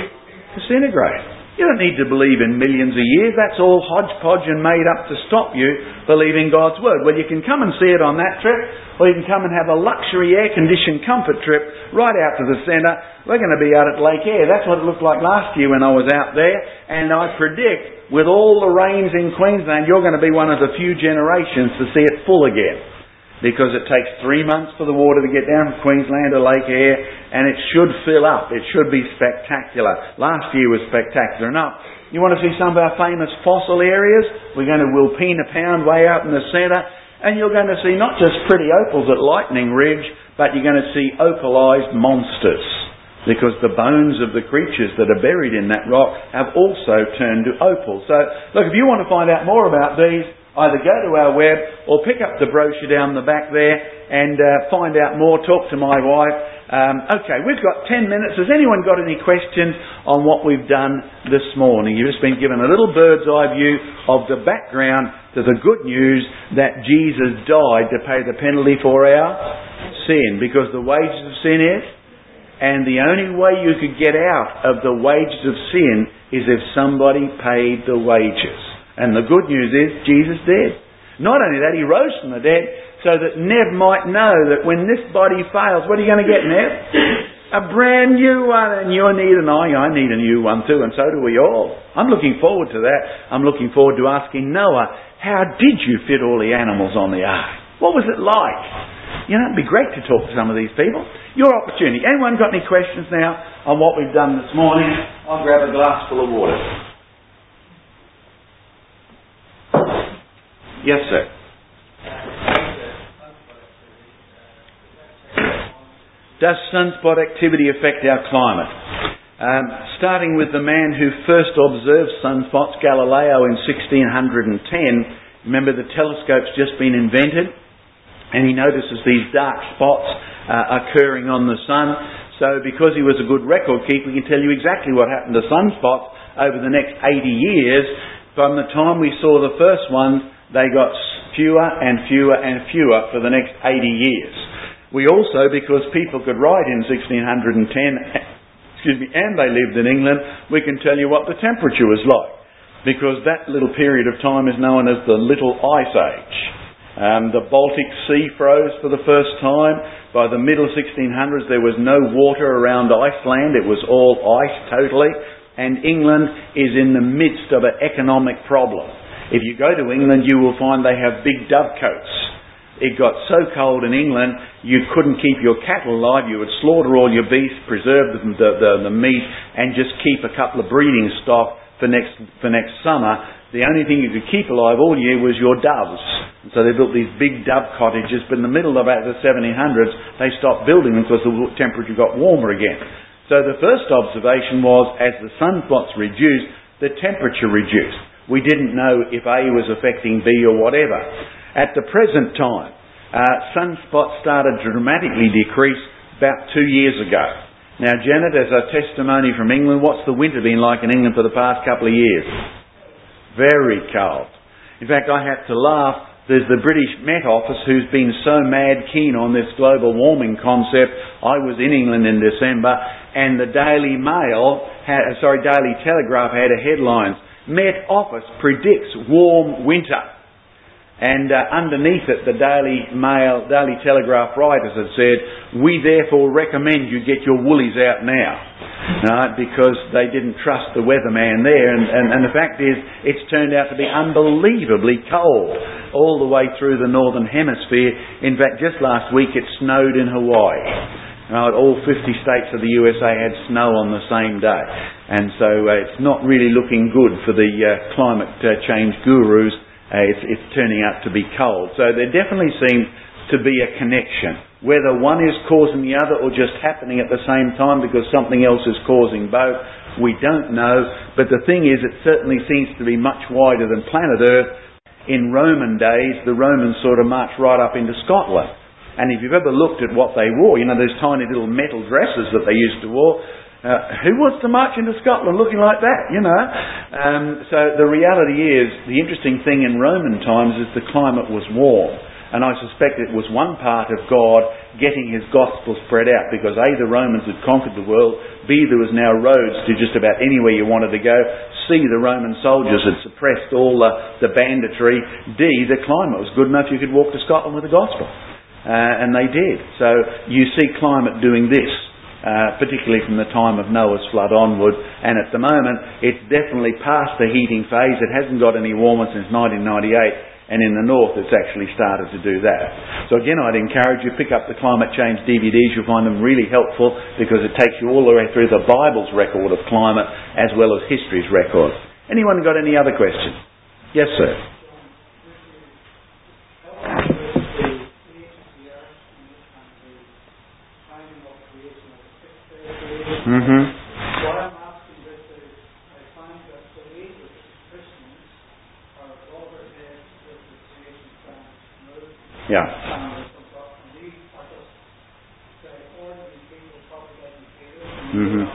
Disintegrate. You don't need to believe in millions of years. That's all hodgepodge and made up to stop you believing God's Word. Well, you can come and see it on that trip, or you can come and have a luxury air-conditioned comfort trip right out to the centre. We're going to be out at Lake Eyre. That's what it looked like last year when I was out there. And I predict, with all the rains in Queensland, you're going to be one of the few generations to see it full again. Because it takes 3 months for the water to get down from Queensland to Lake Eyre, and it should fill up. It should be spectacular. Last year was spectacular enough. You want to see some of our famous fossil areas? We're going to Wilpena Pound way out in the centre, and you're going to see not just pretty opals at Lightning Ridge, but you're going to see opalised monsters. Because the bones of the creatures that are buried in that rock have also turned to opal. So, look, if you want to find out more about these, either go to our web or pick up the brochure down the back there and find out more. Talk to my wife. Okay, we've got 10 minutes. Has anyone got any questions on what we've done this morning? You've just been given a little bird's eye view of the background to the good news that Jesus died to pay the penalty for our sin. Because the wages of sin is, and the only way you could get out of the wages of sin is if somebody paid the wages. And the good news is, Jesus did. Not only that, He rose from the dead so that Nev might know that when this body fails, what are you going to get, Nev? A brand new one. And you need I need a new one too, and so do we all. I'm looking forward to that. I'm looking forward to asking Noah, how did you fit all the animals on the ark? What was it like? You know, it'd be great to talk to some of these people. Your opportunity. Anyone got any questions now on what we've done this morning? I'll grab a glass full of water. Yes, sir. Does sunspot activity affect our climate? Starting with the man who first observed sunspots, Galileo, in 1610. Remember, the telescope's just been invented, and he notices these dark spots occurring on the sun. So because he was a good record keeper, he can tell you exactly what happened to sunspots over the next 80 years. From the time we saw the first ones, they got fewer and fewer and fewer for the next 80 years. We also, because people could write in 1610, and they lived in England, we can tell you what the temperature was like. Because that little period of time is known as the Little Ice Age. The Baltic Sea froze for the first time. By the middle 1600s, there was no water around Iceland. It was all ice totally. And England is in the midst of an economic problem. If you go to England, you will find they have big dovecotes. It got so cold in England, you couldn't keep your cattle alive. You would slaughter all your beasts, preserve the meat, and just keep a couple of breeding stock for next summer. The only thing you could keep alive all year was your doves. And so they built these big dove cottages, but in the middle of about the 1700s, they stopped building them because the temperature got warmer again. So the first observation was, as the sunspots reduced, the temperature reduced. We didn't know if A was affecting B or whatever. At the present time, sunspots started to dramatically decrease about 2 years ago. Now, Janet, as a testimony from England, what's the winter been like in England for the past couple of years? Very cold. In fact, I had to laugh There's the British Met Office who's been so mad keen on this global warming concept. I was in England in December and the Daily Telegraph had a headline, Met Office predicts warm winter. And underneath it, the Daily Telegraph writers had said, we therefore recommend you get your woolies out now. Because they didn't trust the weatherman there. And the fact is, it's turned out to be unbelievably cold all the way through the northern hemisphere. In fact, just last week it snowed in Hawaii. All 50 states of the USA had snow on the same day. And so it's not really looking good for the climate change gurus. It's turning out to be cold. So there definitely seems to be a connection. Whether one is causing the other or just happening at the same time because something else is causing both, we don't know. But the thing is, it certainly seems to be much wider than planet Earth. In Roman days, the Romans sort of marched right up into Scotland. And if you've ever looked at what they wore, those tiny little metal dresses that they used to wear, who wants to march into Scotland looking like that, So the reality is, the interesting thing in Roman times is the climate was warm. And I suspect it was one part of God getting his gospel spread out because A, the Romans had conquered the world, B, there was now roads to just about anywhere you wanted to go, C, the Roman soldiers had suppressed all the banditry, D, the climate was good enough you could walk to Scotland with the gospel. And they did. So you see climate doing this. Particularly from the time of Noah's flood onward, and at the moment it's definitely past the heating phase. It hasn't got any warmer since 1998, and in the north it's actually started to do that. So again, I'd encourage you to pick up the climate change DVDs. You'll find them really helpful because it takes you all the way through the Bible's record of climate as well as history's record. Anyone got any other questions? Yes, sir. Mm-hmm. What I'm asking this is, I find that believers, Christians, are overhead with the creation plan movement. Yeah. And these are just ordinary people, public educators. Mm-hmm.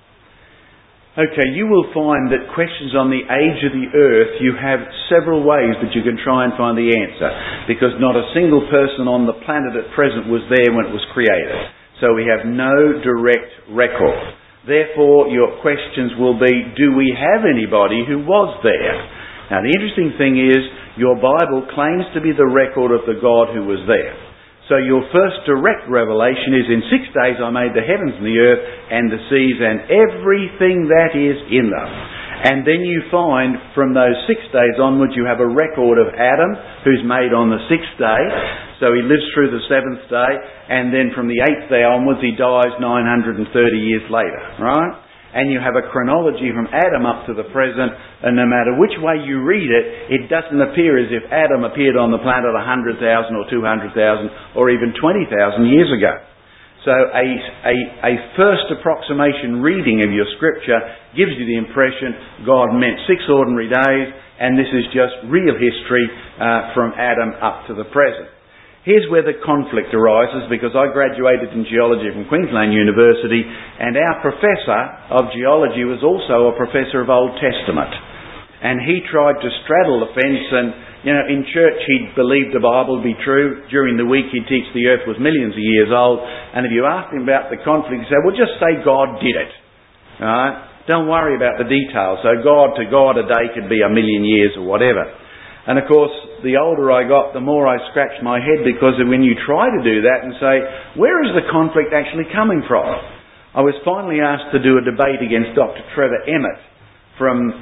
Okay, you will find that questions on the age of the earth, you have several ways that you can try and find the answer, because not a single person on the planet at present was there when it was created. So we have no direct record. Therefore, your questions will be, do we have anybody who was there? Now, the interesting thing is, your Bible claims to be the record of the God who was there. So your first direct revelation is, in 6 days I made the heavens and the earth and the seas and everything that is in them. And then you find from those 6 days onwards you have a record of Adam, who's made on the 6th day. So he lives through the 7th day, and then from the 8th day onwards he dies 930 years later, right? And you have a chronology from Adam up to the present, and no matter which way you read it, it doesn't appear as if Adam appeared on the planet 100,000 or 200,000 or even 20,000 years ago. So a first approximation reading of your scripture gives you the impression God meant 6 ordinary days, and this is just real history from Adam up to the present. Here's where the conflict arises, because I graduated in geology from Queensland University, and our professor of geology was also a professor of Old Testament. And he tried to straddle the fence, and in church he'd believe the Bible to be true. During the week he'd teach the earth was millions of years old. And if you asked him about the conflict, he'd say, well, just say God did it. Alright? Don't worry about the details. So to God a day could be 1,000,000 years or whatever. And of course, the older I got, the more I scratched my head, because when you try to do that and say, where is the conflict actually coming from? I was finally asked to do a debate against Dr. Trevor Emmett from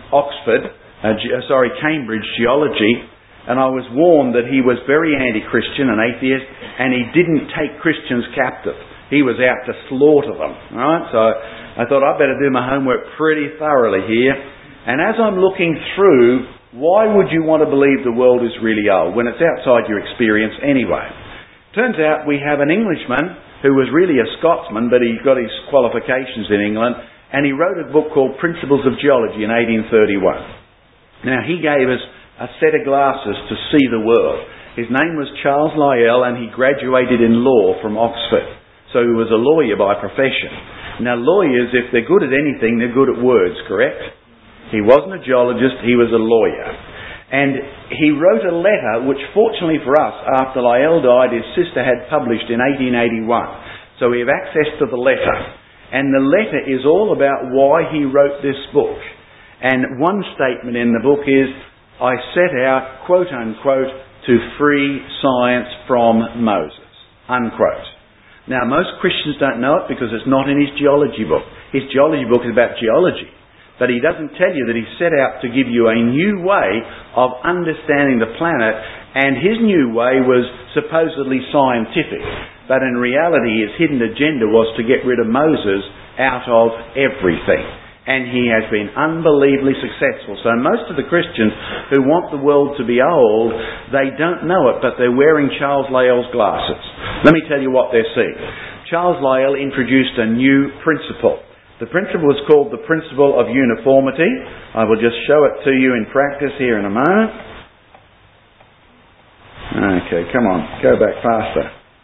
Cambridge Geology, and I was warned that he was very anti-Christian, an atheist, and he didn't take Christians captive. He was out to slaughter them. Right? So I thought I'd better do my homework pretty thoroughly here. And as I'm looking through, why would you want to believe the world is really old when it's outside your experience anyway? Turns out we have an Englishman who was really a Scotsman, but he got his qualifications in England, and he wrote a book called Principles of Geology in 1831. Now, he gave us a set of glasses to see the world. His name was Charles Lyell, and he graduated in law from Oxford. So he was a lawyer by profession. Now, lawyers, if they're good at anything, they're good at words, correct? He wasn't a geologist, he was a lawyer. And he wrote a letter, which fortunately for us, after Lyell died, his sister had published in 1881. So we have access to the letter. And the letter is all about why he wrote this book. And one statement in the book is, I set out, quote unquote, to free science from Moses, unquote. Now, most Christians don't know it because it's not in his geology book. His geology book is about geology. But he doesn't tell you that he set out to give you a new way of understanding the planet, and his new way was supposedly scientific. But in reality, his hidden agenda was to get rid of Moses out of everything. And he has been unbelievably successful. So most of the Christians who want the world to be old, they don't know it, but they're wearing Charles Lyell's glasses. Let me tell you what they're seeing. Charles Lyell introduced a new principle. The principle is called the principle of uniformity. I will just show it to you in practice here in a moment. Okay, come on, go back faster.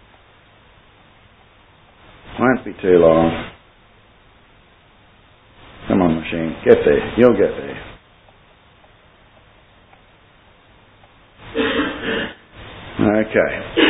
Won't be too long. Come on, machine. Get there. You'll get there. Okay.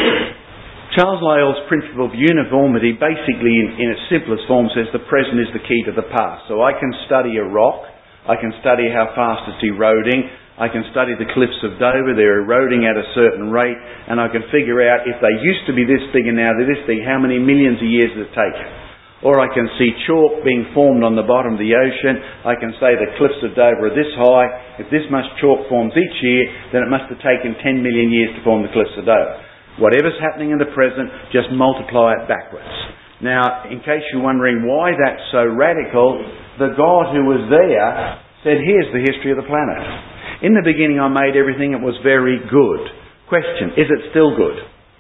Charles Lyell's principle of uniformity basically in its simplest form says the present is the key to the past. So I can study a rock. I can study how fast it's eroding. I can study the cliffs of Dover. They're eroding at a certain rate. And I can figure out if they used to be this big and now they're this big, how many millions of years does it take? Or I can see chalk being formed on the bottom of the ocean. I can say the cliffs of Dover are this high. If this much chalk forms each year, then it must have taken 10 million years to form the cliffs of Dover. Whatever's happening in the present, just multiply it backwards. Now, in case you're wondering why that's so radical, the God who was there said, here's the history of the planet. In the beginning I made everything, it was very good. Question, is it still good?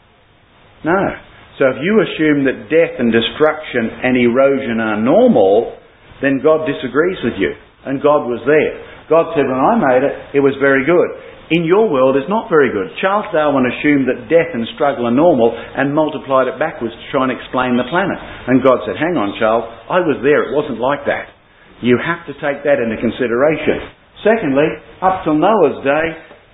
No. So if you assume that death and destruction and erosion are normal, then God disagrees with you. And God was there. God said, when I made it, it was very good. In your world, it's not very good. Charles Darwin assumed that death and struggle are normal and multiplied it backwards to try and explain the planet. And God said, hang on, Charles, I was there. It wasn't like that. You have to take that into consideration. Secondly, up till Noah's day,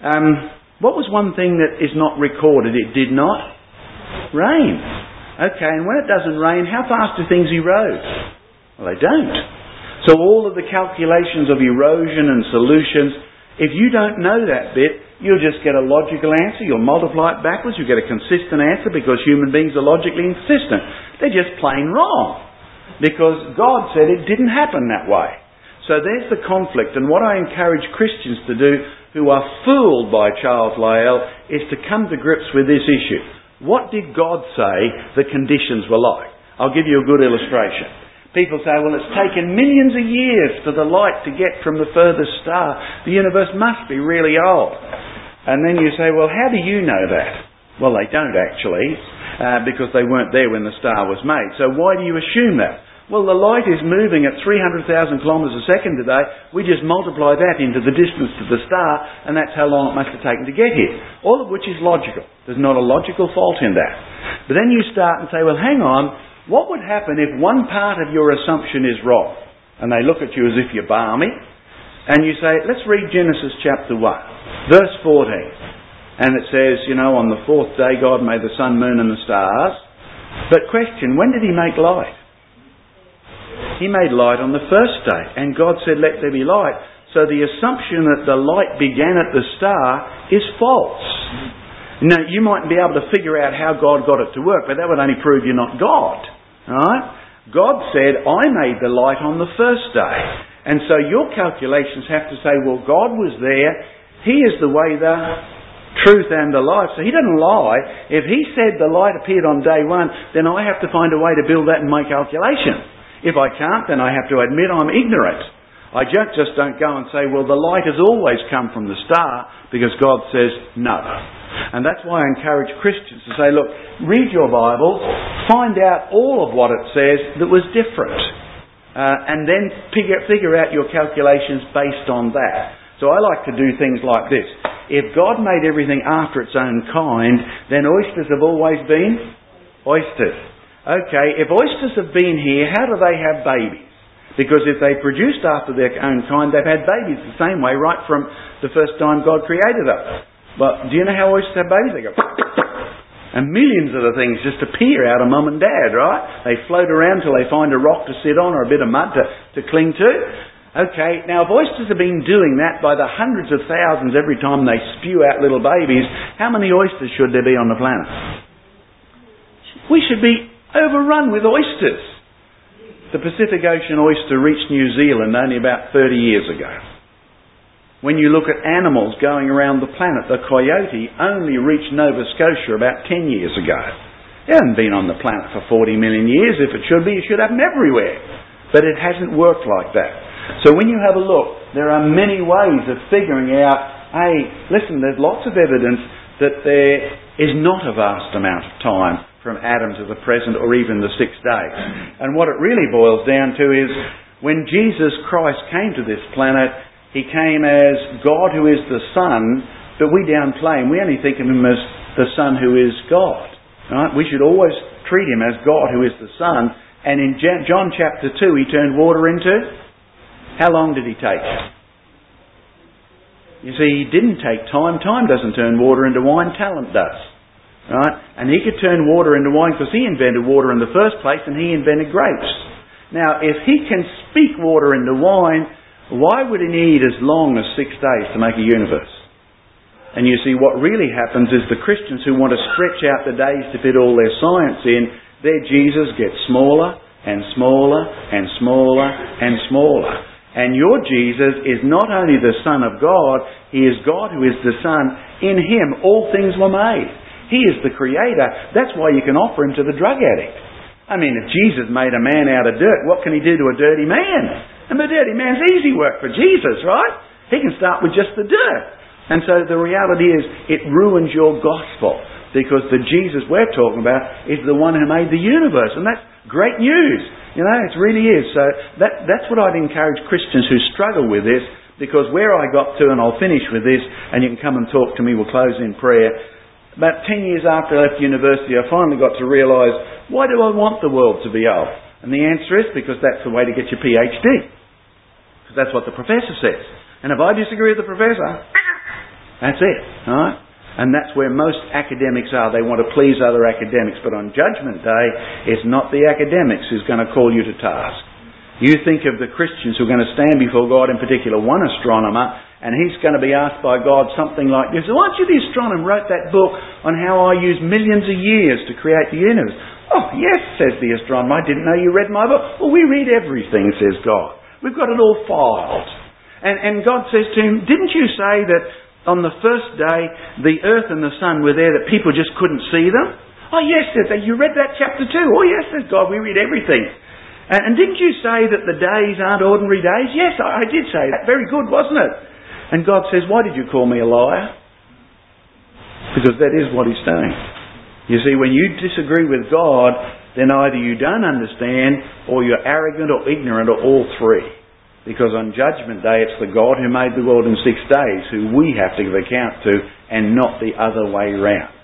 what was one thing that is not recorded? It did not rain. Okay, and when it doesn't rain, how fast do things erode? Well, they don't. So all of the calculations of erosion and solutions, if you don't know that bit, you'll just get a logical answer. You'll multiply it backwards. You'll get a consistent answer because human beings are logically inconsistent. They're just plain wrong. Because God said it didn't happen that way. So there's the conflict. And what I encourage Christians to do who are fooled by Charles Lyell is to come to grips with this issue. What did God say the conditions were like? I'll give you a good illustration. People say, well, it's taken millions of years for the light to get from the furthest star. The universe must be really old. And then you say, well, how do you know that? Well, they don't actually, because they weren't there when the star was made. So why do you assume that? Well, the light is moving at 300,000 kilometres a second today. We just multiply that into the distance to the star, and that's how long it must have taken to get here. All of which is logical. There's not a logical fault in that. But then you start and say, well, hang on, what would happen if one part of your assumption is wrong? And they look at you as if you're balmy, and you say, let's read Genesis chapter 1, verse 14. And it says, on the fourth day God made the sun, moon and the stars. But question, when did he make light? He made light on the first day. And God said, let there be light. So the assumption that the light began at the star is false. Now, you might be able to figure out how God got it to work, but that would only prove you're not God. Alright? God said, I made the light on the first day. And so your calculations have to say, well, God was there. He is the way, the truth and the life. So he doesn't lie. If he said the light appeared on day one, then I have to find a way to build that in my calculation. If I can't, then I have to admit I'm ignorant. I just don't go and say, well, the light has always come from the star, because God says no. And that's why I encourage Christians to say, look, read your Bible, find out all of what it says that was different, and then figure out your calculations based on that. So I like to do things like this. If God made everything after its own kind, then oysters have always been oysters. Okay, if oysters have been here, how do they have babies? Because if they produced after their own kind, they've had babies the same way right from the first time God created them. But do you know how oysters have babies? They go... And millions of the things just appear out of mum and dad, right? They float around till they find a rock to sit on or a bit of mud to cling to. Okay, now if oysters have been doing that by the hundreds of thousands every time they spew out little babies, how many oysters should there be on the planet? We should be overrun with oysters. The Pacific Ocean oyster reached New Zealand only about 30 years ago. When you look at animals going around the planet, the coyote only reached Nova Scotia about 10 years ago. It hasn't been on the planet for 40 million years. If it should be, you should have them everywhere. But it hasn't worked like that. So when you have a look, there are many ways of figuring out, hey, listen, there's lots of evidence that there is not a vast amount of time from Adam to the present or even the 6 days. And what it really boils down to is when Jesus Christ came to this planet, He came as God who is the Son, but we downplay Him. We only think of Him as the Son who is God. Right? We should always treat Him as God who is the Son. And in John chapter 2, He turned water into... How long did He take? You see, He didn't take time. Time doesn't turn water into wine. Talent does. Right? And He could turn water into wine because He invented water in the first place and He invented grapes. Now, if He can speak water into wine, why would He need as long as 6 days to make a universe? And you see, what really happens is the Christians who want to stretch out the days to fit all their science in, their Jesus gets smaller and smaller and smaller and smaller. And your Jesus is not only the Son of God, He is God who is the Son. In Him all things were made. He is the Creator. That's why you can offer Him to the drug addict. I mean, if Jesus made a man out of dirt, what can He do to a dirty man? And the dirty man's easy work for Jesus, right? He can start with just the dirt. And so the reality is, it ruins your gospel. Because the Jesus we're talking about is the one who made the universe. And that's great news. You know, it really is. So that's what I'd encourage Christians who struggle with this. Because where I got to, and I'll finish with this, and you can come and talk to me, we'll close in prayer. About 10 years after I left university, I finally got to realise, why do I want the world to be old? And the answer is because that's the way to get your PhD. Because that's what the professor says. And if I disagree with the professor, that's it. Right? And that's where most academics are. They want to please other academics. But on Judgment Day, it's not the academics who's going to call you to task. You think of the Christians who are going to stand before God, in particular one astronomer, and he's going to be asked by God something like this. Aren't you the astronomer who wrote that book on how I used millions of years to create the universe? Oh, yes, says the astronomer. I didn't know you read my book. Well, we read everything, says God. We've got it all filed. And God says to him, didn't you say that on the first day the earth and the sun were there, that people just couldn't see them? Oh, yes, says that. You read that chapter too. Oh, yes, says God. We read everything. And didn't you say that the days aren't ordinary days? Yes, I did say that. Very good, wasn't it? And God says, why did you call me a liar? Because that is what He's saying. You see, when you disagree with God, then either you don't understand, or you're arrogant or ignorant, or all three. Because on Judgment Day, it's the God who made the world in 6 days who we have to give account to, and not the other way round.